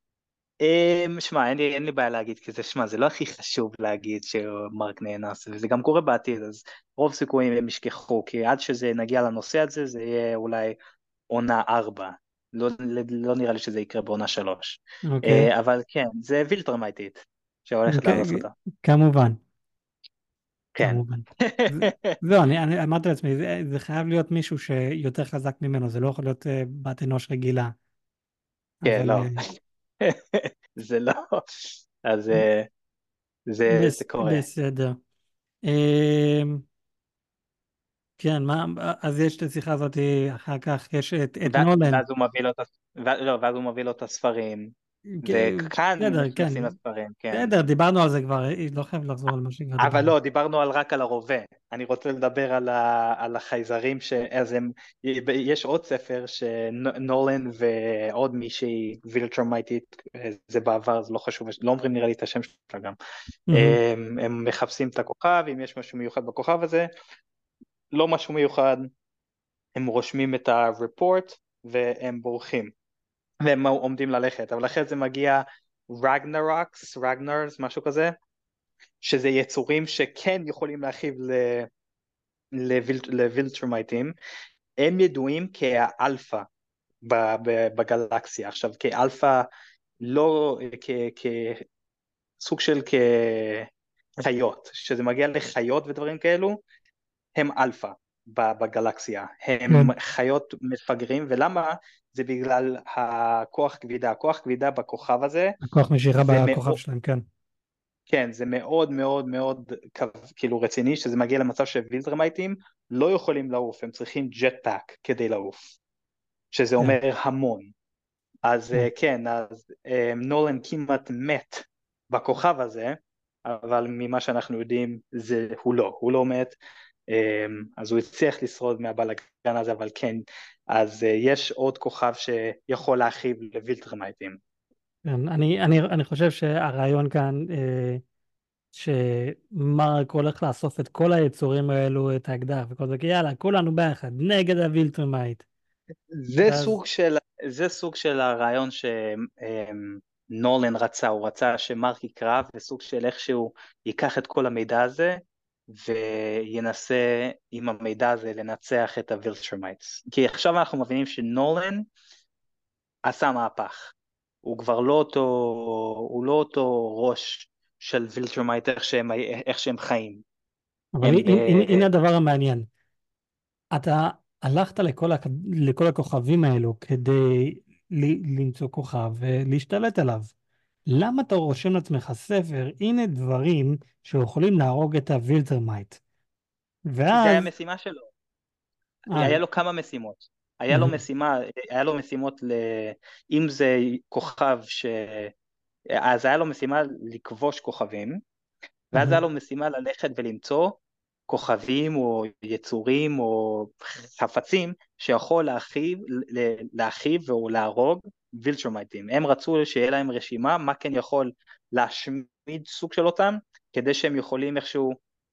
אמ, שמע, אין לי, אין לי בעיה להגיד כזה, שמע, זה לא הכי חשוב להגיד שמרק נאנס, וזה גם קורה בעתיד, אז רוב סיכויים הם ישכחו, כי עד שזה נגיע לנושא הזה, זה יהיה אולי עונה ארבע. לא, לא נראה לי שזה יקרה בעונה שלוש. אוקיי. אה, אבל כן, זה וילטרמייטית שהולכת אוקיי, לאנוס אותה. כמובן. כן. כמובן. זה- זהו, אני, אני אמרתי לעצמי, זה, זה חייב להיות מישהו שיותר חזק ממנו, זה לא יכול להיות uh, בת אנוש רגילה. כן, אבל לא. uh, זה לא. אז אה, זה, בס, זה קורה. בסדר. Uh, כן, מה, אז יש את השיחה הזאת, אחר כך יש את, את ו- נולן. ואז הוא מביא לו את הס- ו- לא, ואז הוא מביא לו את הספרים, כ- וכאן בסדר, כן. נכנסים לספרים, כן. בסדר, דיברנו על זה כבר, אה, לא חייב לחזור על מה שכבר אבל דיברנו. לא, דיברנו על רק על הרובה. אני רוצה לדבר על, ה, על החייזרים, ש... אז הם... יש עוד ספר שנולן ועוד מישהי וילטרמייטית, זה בעבר, זה לא חשוב, לא אומרים נראה לי את השם שלה גם. מהמם. הם, הם מחפשים את הכוכב, אם יש משהו מיוחד בכוכב הזה, לא משהו מיוחד, הם רושמים את ה-report והם בורחים. והם עומדים ללכת, אבל אחרי זה מגיע רגנרוקס, רגנרס, משהו כזה, שזה יצורים שכן יכולים להכיל לווילטרמייטים, הם ידועים כאלפא בגלקסיה. עכשיו כאלפא לא, כסוג של כחיות, שזה מגיע לחיות ודברים כאלו, הם אלפא בגלקסיה, הם כן, חיות מפגרים, ולמה? זה בגלל הכוח כבידה, הכוח כבידה בכוכב הזה, הכוח משיכה זה בכוכב מאוד, שלהם, כן. כן, זה מאוד מאוד מאוד כאילו רציני, שזה מגיע למצב שווילטרמייטים לא יכולים לעוף, הם צריכים ג'טפאק כדי לעוף, שזה כן, אומר המון. אז כן. אה, כן, אז אה, נולן כמעט מת בכוכב הזה, אבל ממה שאנחנו יודעים זה הוא לא, הוא לא מת, אה, אז הוא הצליח לשרוד מהבלגן הזה, אבל כן, אז אה, יש עוד כוכב שיכול להכיל לווילטרמייטים. כן. אני, אני, אני חושב שהרעיון כאן, אה, שמרק הולך לאסוף את כל היצורים האלו, את האקדח וכל זה, כי יאללה, כולנו ביחד, נגד הווילטרמייט. זה ואז, סוג של, זה סוג של הרעיון שנולן רצה, הוא רצה שמרק יקרא, וסוג של איכשהו ייקח את כל המידע הזה, וינסה עם המידע הזה לנצח את הווילטרמייטס. כי עכשיו אנחנו מבינים שנולן עשה מהפך. הוא כבר לא אותו, הוא לא אותו ראש של וילטרמייט איך שהם, איך שהם חיים. אבל הם ב... הנה, הנה, הנה הדבר המעניין. אתה הלכת לכל, הכ... לכל הכוכבים האלו כדי ל... למצוא כוכב ולהשתלט עליו. למה אתה רושם לעצמך ספר, הנה דברים שיכולים להרוג את הווילטרמייט? כי זה היה ואז, המשימה שלו. אה, היה לו כמה משימות. היה לו מהמם, משימה, היה לו משימות ל... אם זה כוכב ש... אז היה לו משימה לכבוש כוכבים, ואז היה מהמם, לו משימה ללכת ולמצוא כוכבים או יצורים או חפצים שיכול להכיב, להכיב או להרוג וילטרמייטים. הם רצו שיהיה להם רשימה מה כן יכול להשמיד סוג של אותם, כדי שהם יכולים איכשהו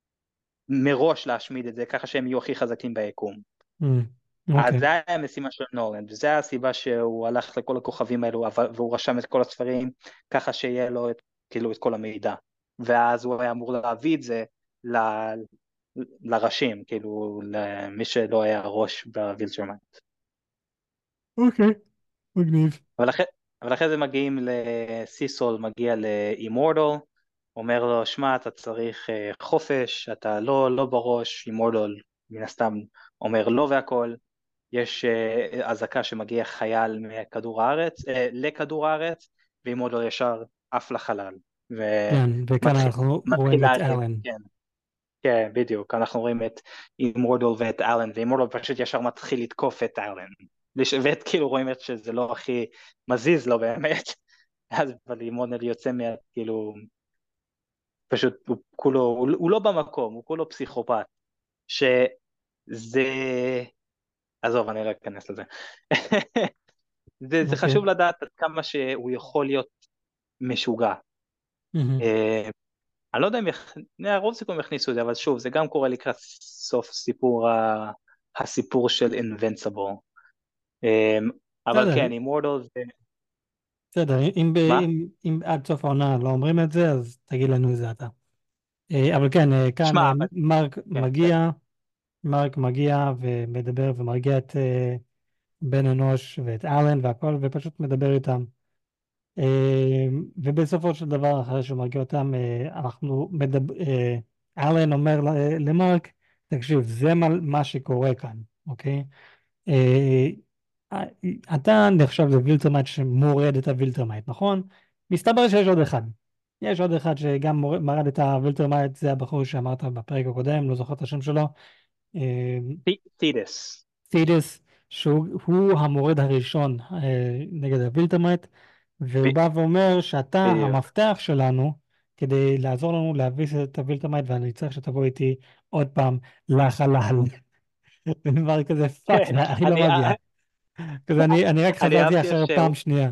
מראש להשמיד את זה, ככה שהם יהיו הכי חזקים ביקום. מהמם. אז אוקיי, זה היה המשימה של נולן, וזה הסיבה שהוא הלך לכל הכוכבים האלו, והוא רשם את כל הספרים, ככה שיהיה לו את, כאילו, את כל המידע. ואז הוא היה אמור להביא את זה ל, לראשים, כאילו, למי שלא היה ראש בווילטרמייט. אוקיי, מגניב. אבל אחרי, אבל אחרי זה מגיעים לסיסול, מגיע לאימורטל, אומר לו, שמע, אתה צריך אה, חופש, אתה לא, לא בראש, אימורטל מן הסתם אומר לא והכל, יש אה, אזעקה שמגיע חייל מכדור הארץ, אה, לכדור הארץ, ועם עוד לא ישר עף לחלל, כן, וכאן ומתחיל אנחנו מתחיל רואים את להרעיב, אלן. כן, כן, בדיוק, אנחנו רואים את אימורדל ואת אלן, ואימורדל פשוט ישר מתחיל לתקוף את אלן, לש- ואת כאילו רואים את שזה לא הכי מזיז לו באמת, אז אבל אימורדל יוצא מה, כאילו, פשוט הוא כולו, הוא, הוא לא במקום, הוא כולו פסיכופת, שזה, עזוב, אני לא אכנס לזה. זה, זה אוקיי. חשוב לדעת עד כמה שהוא יכול להיות משוגע. מהמם. אה, אני לא יודע אם יכ... הרוב סיכויים יכניסו את זה, אבל שוב, זה גם קורה לקראת סוף סיפור ה... הסיפור של Invincible. אה, אבל בסדר, כן, Immortal זה... בסדר, אם, ב- מה? אם, אם עד סוף העונה לא אומרים את זה, אז תגיד לנו זה אתה. אה, אבל כן, אה, כאן שמע, אה, אבל... מרק כן, בסדר. מגיע, מרק מגיע ומדבר ומרגיע את אה, בן אנוש ואת אלן והכל, ופשוט מדבר איתם. אה, ובסופו של דבר, אחרי שהוא מרגיע אותם, אה, אנחנו מדבר, אה, אלן אומר ל- למרק, תקשיב, זה מה, מה שקורה כאן, אוקיי? אה, אה, אתה נחשב לווילטרמייט שמורד את הווילטרמייט, נכון? מסתבר שיש עוד אחד. יש עוד אחד שגם מורד- מרד את הווילטרמייט, זה הבחור שאמרת בפרק הקודם, לא זוכר את השם שלו. אה, טיטס. תידס, שהוא הוא המורד הראשון אה, נגד הווילטרמייט, והוא בא ואומר שאתה בדיוק. המפתח שלנו כדי לעזור לנו להביס את הווילטרמייט, ואני צריך שתבוא איתי עוד פעם לחלל. ודבר כזה, פאק, כן, זה הכי לא אני, מגיע. כזה, אני, אני רק אני חזרתי אהבתי איך אחרי שהוא... פעם שנייה.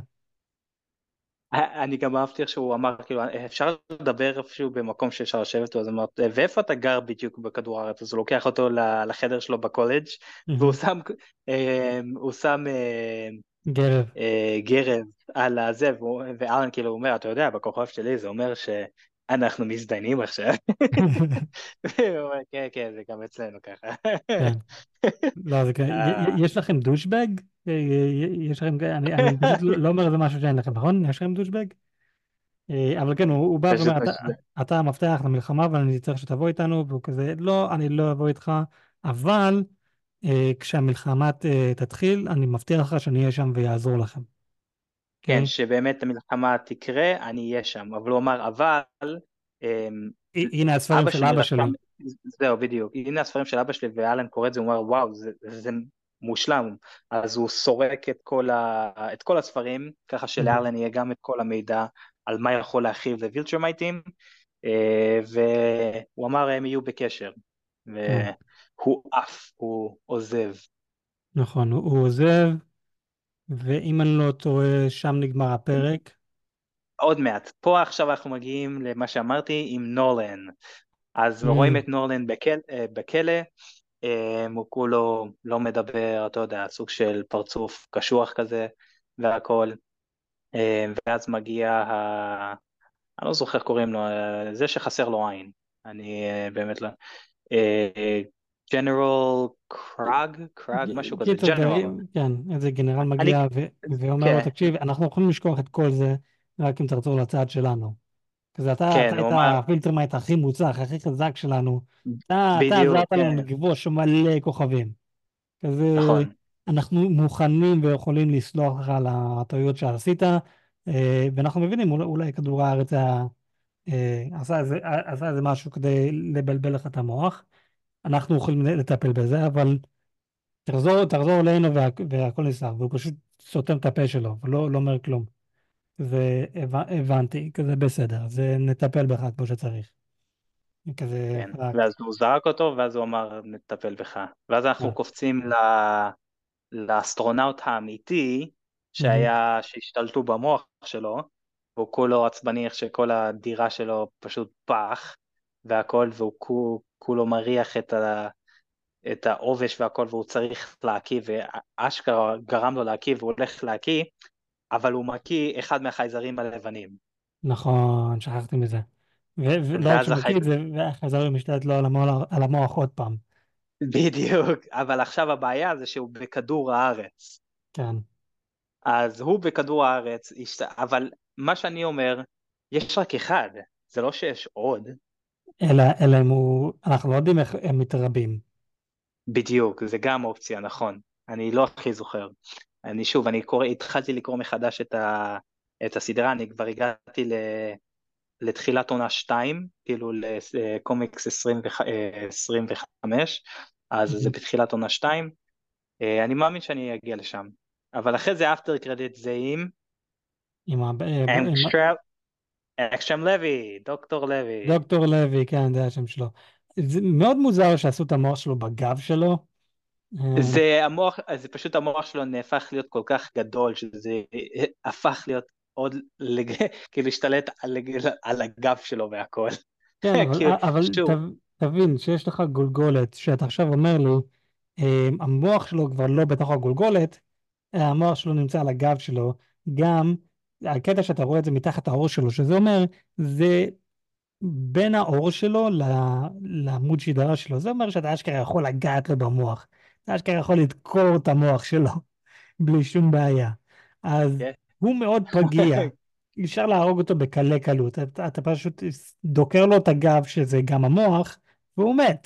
אני גם אהבתי איך שהוא אמר, כאילו, אפשר לדבר איפשהו במקום שאפשר לשבת, אז אמרת, ואיפה אתה גר בדיוק בכדור הארץ? אז הוא לוקח אותו ל- לחדר שלו בקולג', והוא מהמם. שם, אה, הוא שם אה, גרב. אה, גרב על הזה, והוא- ואלן כאילו אומר, אתה יודע, בכוכב שלי זה אומר שאנחנו מזדיינים עכשיו. והוא אומר, כן, כן, זה גם אצלנו ככה. כן. לא, זה כן. י- אה, י- יש לכם דושבג? י- י- יש לכם, אני, אני פשוט לא לא אומר איזה משהו שאין לכם, נכון? יש לכם דושבג? אה, אבל כן, הוא, הוא בא פשוט ואומר, אתה, משוגע. אתה המפתח למלחמה, אבל אני צריך שתבוא איתנו, והוא כזה, לא, אני לא אבוא איתך, אבל אה, כשהמלחמה ת- תתחיל, אני מבטיח לך שאני אהיה שם ויעזור לכם, כן, אוקיי? שבאמת המלחמה תקרה, אני אהיה שם, אבל הוא אמר, אבל ה- הנה הספרים אבא של שלי אבא רצה, שלי. זהו בדיוק, הנה הספרים של אבא שלי ואלן קורא את זה, הוא אומר וואו זה, זה מושלם, אז הוא סורק את כל, ה, את כל הספרים, ככה Mhm. שלאלן יהיה גם את כל המידע על מה יכול להכיל לווילטרמייטים, אה, והוא אמר הם יהיו בקשר, כן, והוא עף, הוא עוזב. נכון, הוא הוא עוזב, ואם אני לא טועה, שם נגמר הפרק. עוד מעט, פה עכשיו אנחנו מגיעים למה שאמרתי עם נולן, אז רואים Mm, את נולן בכל, אה, בכלא, אה, הוא כולו לא מדבר, אתה יודע, סוג של פרצוף קשוח כזה והכל, אה, ואז מגיע, ה... אני לא זוכר איך קוראים לו, אה, זה שחסר לו עין, אני אה, באמת לא, ג'נרל קראג, קראג, משהו כזה, קיצר, ג'נרל, ג- כן, איזה גנרל אני, מגיע ו- ואומר לו, כן, תקשיב, אנחנו יכולים לשכוח את כל זה, רק אם תחזור לצד שלנו. כזה, אתה, אתה כן, הוא היית אמר, הפילטרמייט הכי מוצלח, הכי חזק שלנו, אתה, אתה בדיוק, עזרת לנו כן, לכבוש מלא כוכבים. כזה, נכון, אנחנו מוכנים ויכולים לסלוח לך על הטעויות שעשית, אה, ואנחנו מבינים, אולי, אולי כדור הארץ היה, אה, עשה איזה, עשה איזה משהו כדי לבלבל לך את המוח. אנחנו יכולים לטפל בזה, אבל תחזור, תחזור אלינו וה, והכל נסגר, והוא פשוט סותם את הפה שלו, ולא לא אומר כלום. והבנתי, כזה בסדר, זה נטפל בך כמו שצריך. כזה כן, רק, ואז הוא זרק אותו, ואז הוא אמר, נטפל בך, ואז אה, אנחנו קופצים ל... לאסטרונאוט האמיתי מהמם. שהיה, שהשתלטו במוח שלו, והוא כולו עצבני איך שכל הדירה שלו פשוט פח והכל, והוא כו- כולו מריח את, ה, את העובש והכל, והוא צריך להקיא, ואשכרה גרם לו להקיא והוא הולך להקיא, אבל הוא מקיא אחד מהחייזרים הלבנים, נכון, שכחתי מזה. ו- ולא רק ואז שהוא החי... מקיא את זה, והחזר משתלט לו על המוח, על המוח עוד פעם. בדיוק, אבל עכשיו הבעיה זה שהוא בכדור הארץ, כן. אז הוא בכדור הארץ, השת- אבל מה שאני אומר, יש רק אחד, זה לא שיש עוד, אלא, אלא אם הוא, אנחנו לא יודעים איך הם מתרבים. בדיוק, זה גם אופציה, נכון, אני לא הכי זוכר. אני שוב, אני קורא, התחלתי לקרוא מחדש את, ה, את הסדרה, אני כבר הגעתי ל, לתחילת עונה שתיים, כאילו לקומיקס עשרים וח- אה, עשרים וחמש, אז זה מהמם. בתחילת עונה שתיים, אה, אני מאמין שאני אגיע לשם. אבל אחרי זה אפטר קרדיט זהים, עם, ה- אה, ב- עם ה- אקסטרה, אקשם לוי, דוקטור לוי. דוקטור לוי, כן, זה השם שלו. זה מאוד מוזר שעשו את המוח שלו בגב שלו. אה, זה המוח, זה פשוט המוח שלו נהפך להיות כל כך גדול, שזה הפך להיות עוד, לג... כאילו להשתלט על, על הגב שלו והכל. כן, אבל, כאילו, אבל ת, שוב, תבין שיש לך גולגולת, שאתה עכשיו אומר לי, אה, המוח שלו כבר לא בתוך הגולגולת, אה, המוח שלו נמצא על הגב שלו, גם הקטע שאתה רואה את זה מתחת העור שלו, שזה אומר, זה בין העור שלו ל- לעמוד שדרה שלו, זה אומר שאתה אשכרה יכול לגעת לו במוח, אתה אשכרה יכול לדקור את המוח שלו בלי שום בעיה. אז כן, הוא מאוד פגיע, אפשר להרוג אותו בקלי קלות, אתה, אתה פשוט דוקר לו את הגב שזה גם המוח, והוא מת.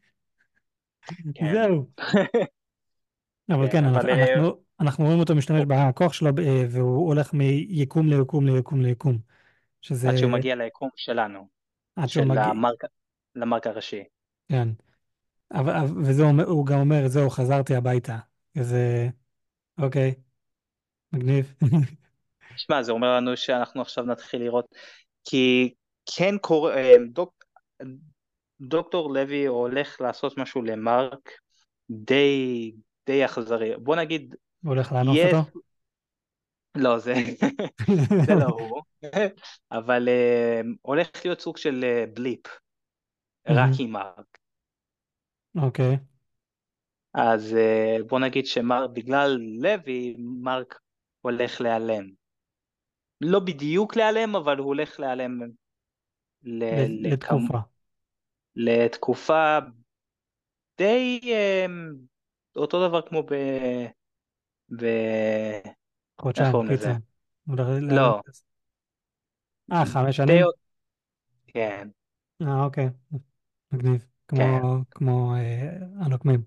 כן, זהו. אבל כן, כן, אנחנו, אבל אה, אנחנו, אנחנו רואים אותו משתמש בכוח שלו, אה, והוא הולך מיקום ליקום ליקום ליקום, עד שהוא שזה מגיע ליקום שלנו, עד שהוא של מגיע, המרק, למרק הראשי. כן. אבל, אבל- וזה אומר, הוא גם אומר, זהו, חזרתי הביתה. כזה, אוקיי, מגניב. תשמע, זה אומר לנו שאנחנו עכשיו נתחיל לראות, כי כן קורה, אה, דוק, דוקטור לוי הולך לעשות משהו למרק די, די אכזרי. בוא נגיד, הוא הולך לאנוס יש, אותו? לא, זה, זה לא הוא, אבל אה, הולך להיות סוג של אה, בליפ, רק מהמם. עם מרק. אוקיי, אז אה, בוא נגיד שמרק, בגלל לוי, מרק הולך להיעלם. לא בדיוק להיעלם, אבל הוא הולך להיעלם ל- ל- לכם, לתקופה, לתקופה די אה, אותו דבר כמו ב... ב... איך חודשיים, קוראים קיצר. לזה? הוא הולך להיעלם. לא, אה, חמש די... שנים? כן, אה, אוקיי, מגניב. כמו, כן, כמו אה, הנוקמים.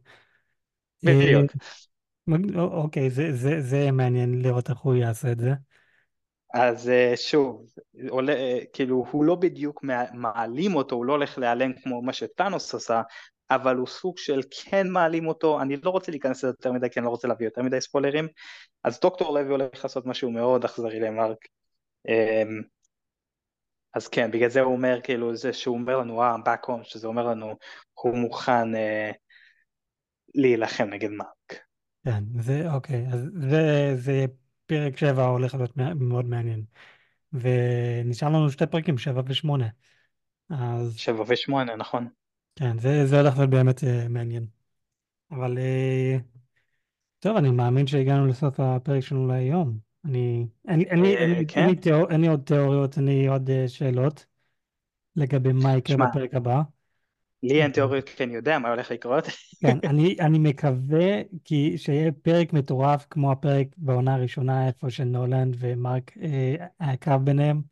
אה, בדיוק. מג... א- אוקיי, זה, זה, זה מעניין לראות איך הוא יעשה את זה. אז אה, שוב, עולה, אה, כאילו הוא לא בדיוק מע- מעלים אותו, הוא לא הולך להיעלם כמו מה שטאנוס עשה, אבל הוא סוג של כן מעלים אותו, אני לא רוצה להיכנס לזה יותר מדי, כי אני לא רוצה להביא יותר מדי ספוילרים, אז דוקטור לוי הולך לעשות משהו מאוד אכזרי למרק, אמ, אז כן, בגלל זה הוא אומר, כאילו, זה שהוא אומר לנו, אה, back home, שזה אומר לנו, הוא מוכן אה, להילחם נגד מרק. כן, זה אוקיי, אז זה, זה פרק שבע הולך להיות מע- מאוד מעניין. ונשאר לנו שתי פרקים, שבע ושמונה. אז שבע ושמונה, נכון? כן, זה, זה הולך להיות באמת אה, מעניין. אבל אה, טוב, אני מאמין שהגענו לסוף הפרק שלנו להיום. אני, אין, אין לי, אין אה, לי, אין כן? לי, תיאור, אין לי עוד תיאוריות, אין לי עוד אה, שאלות לגבי מה יקרה שמע, בפרק הבא. לי אה, אין תיאוריות, כי אני יודע מה הולך לקרות. כן, אני, אני מקווה כי שיהיה פרק מטורף כמו הפרק בעונה הראשונה, איפה שנולנד ומרק, אה, הקרב ביניהם.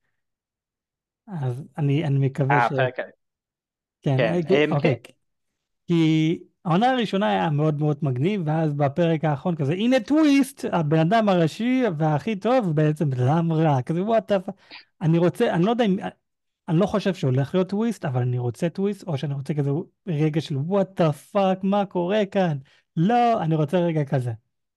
אז אני, אני מקווה ש... אה, פרק, כן, כן, אה, כי- הם, כן, אוקיי. כי העונה הראשונה היה מאוד מאוד מגניב, ואז בפרק האחרון כזה, הנה טוויסט, הבן אדם הראשי והכי טוב, בעצם בן אדם רע. כזה, וואט, אני רוצה, אני לא יודע אם, אני לא חושב שהולך להיות טוויסט, אבל אני רוצה טוויסט, או שאני רוצה כזה רגע של וואט דה פאק, מה קורה כאן? לא, אני רוצה רגע כזה.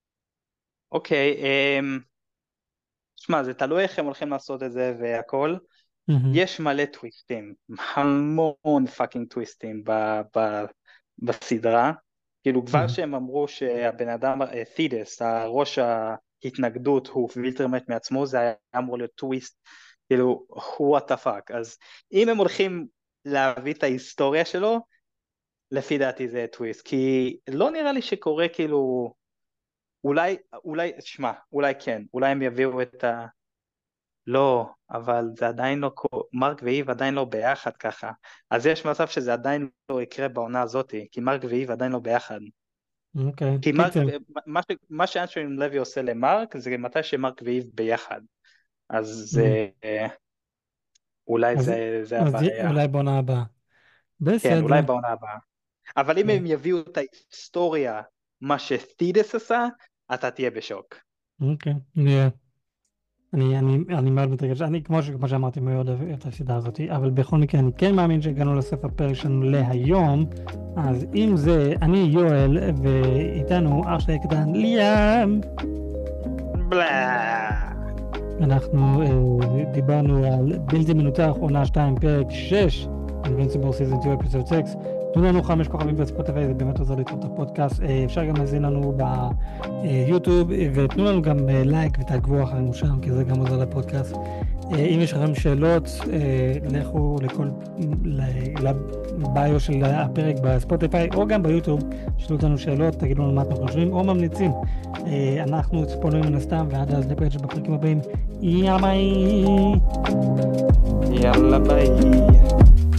אוקיי, אמ, שמע, זה תלוי איך הם הולכים לעשות את זה והכל. מהמם, יש מלא טוויסטים, המון פאקינג טוויסטים ב, ב, בסדרה. כאילו כבר מהמם. שהם אמרו שהבן אדם, אה, תידס, הראש ההתנגדות הוא וילטרמט מעצמו, זה היה אמור להיות טוויסט, כאילו, what the fuck. אז אם הם הולכים להביא את ההיסטוריה שלו, לפי דעתי זה טוויסט, כי לא נראה לי שקורה כאילו, אולי, אולי, שמע, אולי כן, אולי הם יביאו את ה... לא, אבל זה עדיין לא, קו- מרק ואיב עדיין לא ביחד ככה, אז יש מצב שזה עדיין לא יקרה בעונה הזאת, כי מרק ואיב עדיין לא ביחד. אוקיי, כי מרק, קיצר. מה, ש- מה שאנשון לוי עושה למרק, זה מתי שמרק ואיב ביחד, אז מהמם. אה, אולי אז, זה, זה אז י- הבעיה. אולי בעונה הבאה. כן, בסדר. אולי בעונה הבאה. אבל אם כן, הם יביאו את ההיסטוריה, מה שתידס עשה, אתה תהיה בשוק. אוקיי. נראה. אני, אני, אני מאוד מתרגש, אני כמו, ש, כמו שאמרתי מאוד אוהב את הסדרה הזאת, אבל בכל מקרה אני כן מאמין שהגענו לסוף הפרק שלנו להיום, אז אם זה אני יואל ואיתנו אח שלי הקטן ליאם, בלה. אנחנו אה, דיברנו על בלתי מנותח עונה שתיים פרק שש, Invincible Season שתיים episode שש, תנו לנו חמש כוכבים בספוטיפיי, זה באמת עוזר לתרום את הפודקאסט, אה, אפשר גם להזין לנו ביוטיוב, ותנו לנו גם אה, לייק ותעקבו אחרינו שם, כי זה גם עוזר לפודקאסט. אה, אם יש לכם שאלות, אה, לכו לכל, ל- לביו של הפרק בספוטיפיי, או גם ביוטיוב, שאלו אותנו שאלות, תגידו לנו מה אתם חושבים, או ממליצים. אה, אנחנו צפונים מן הסתם, ועד אז נפגש בפרקים הבאים. יאמי! יאללה ביי.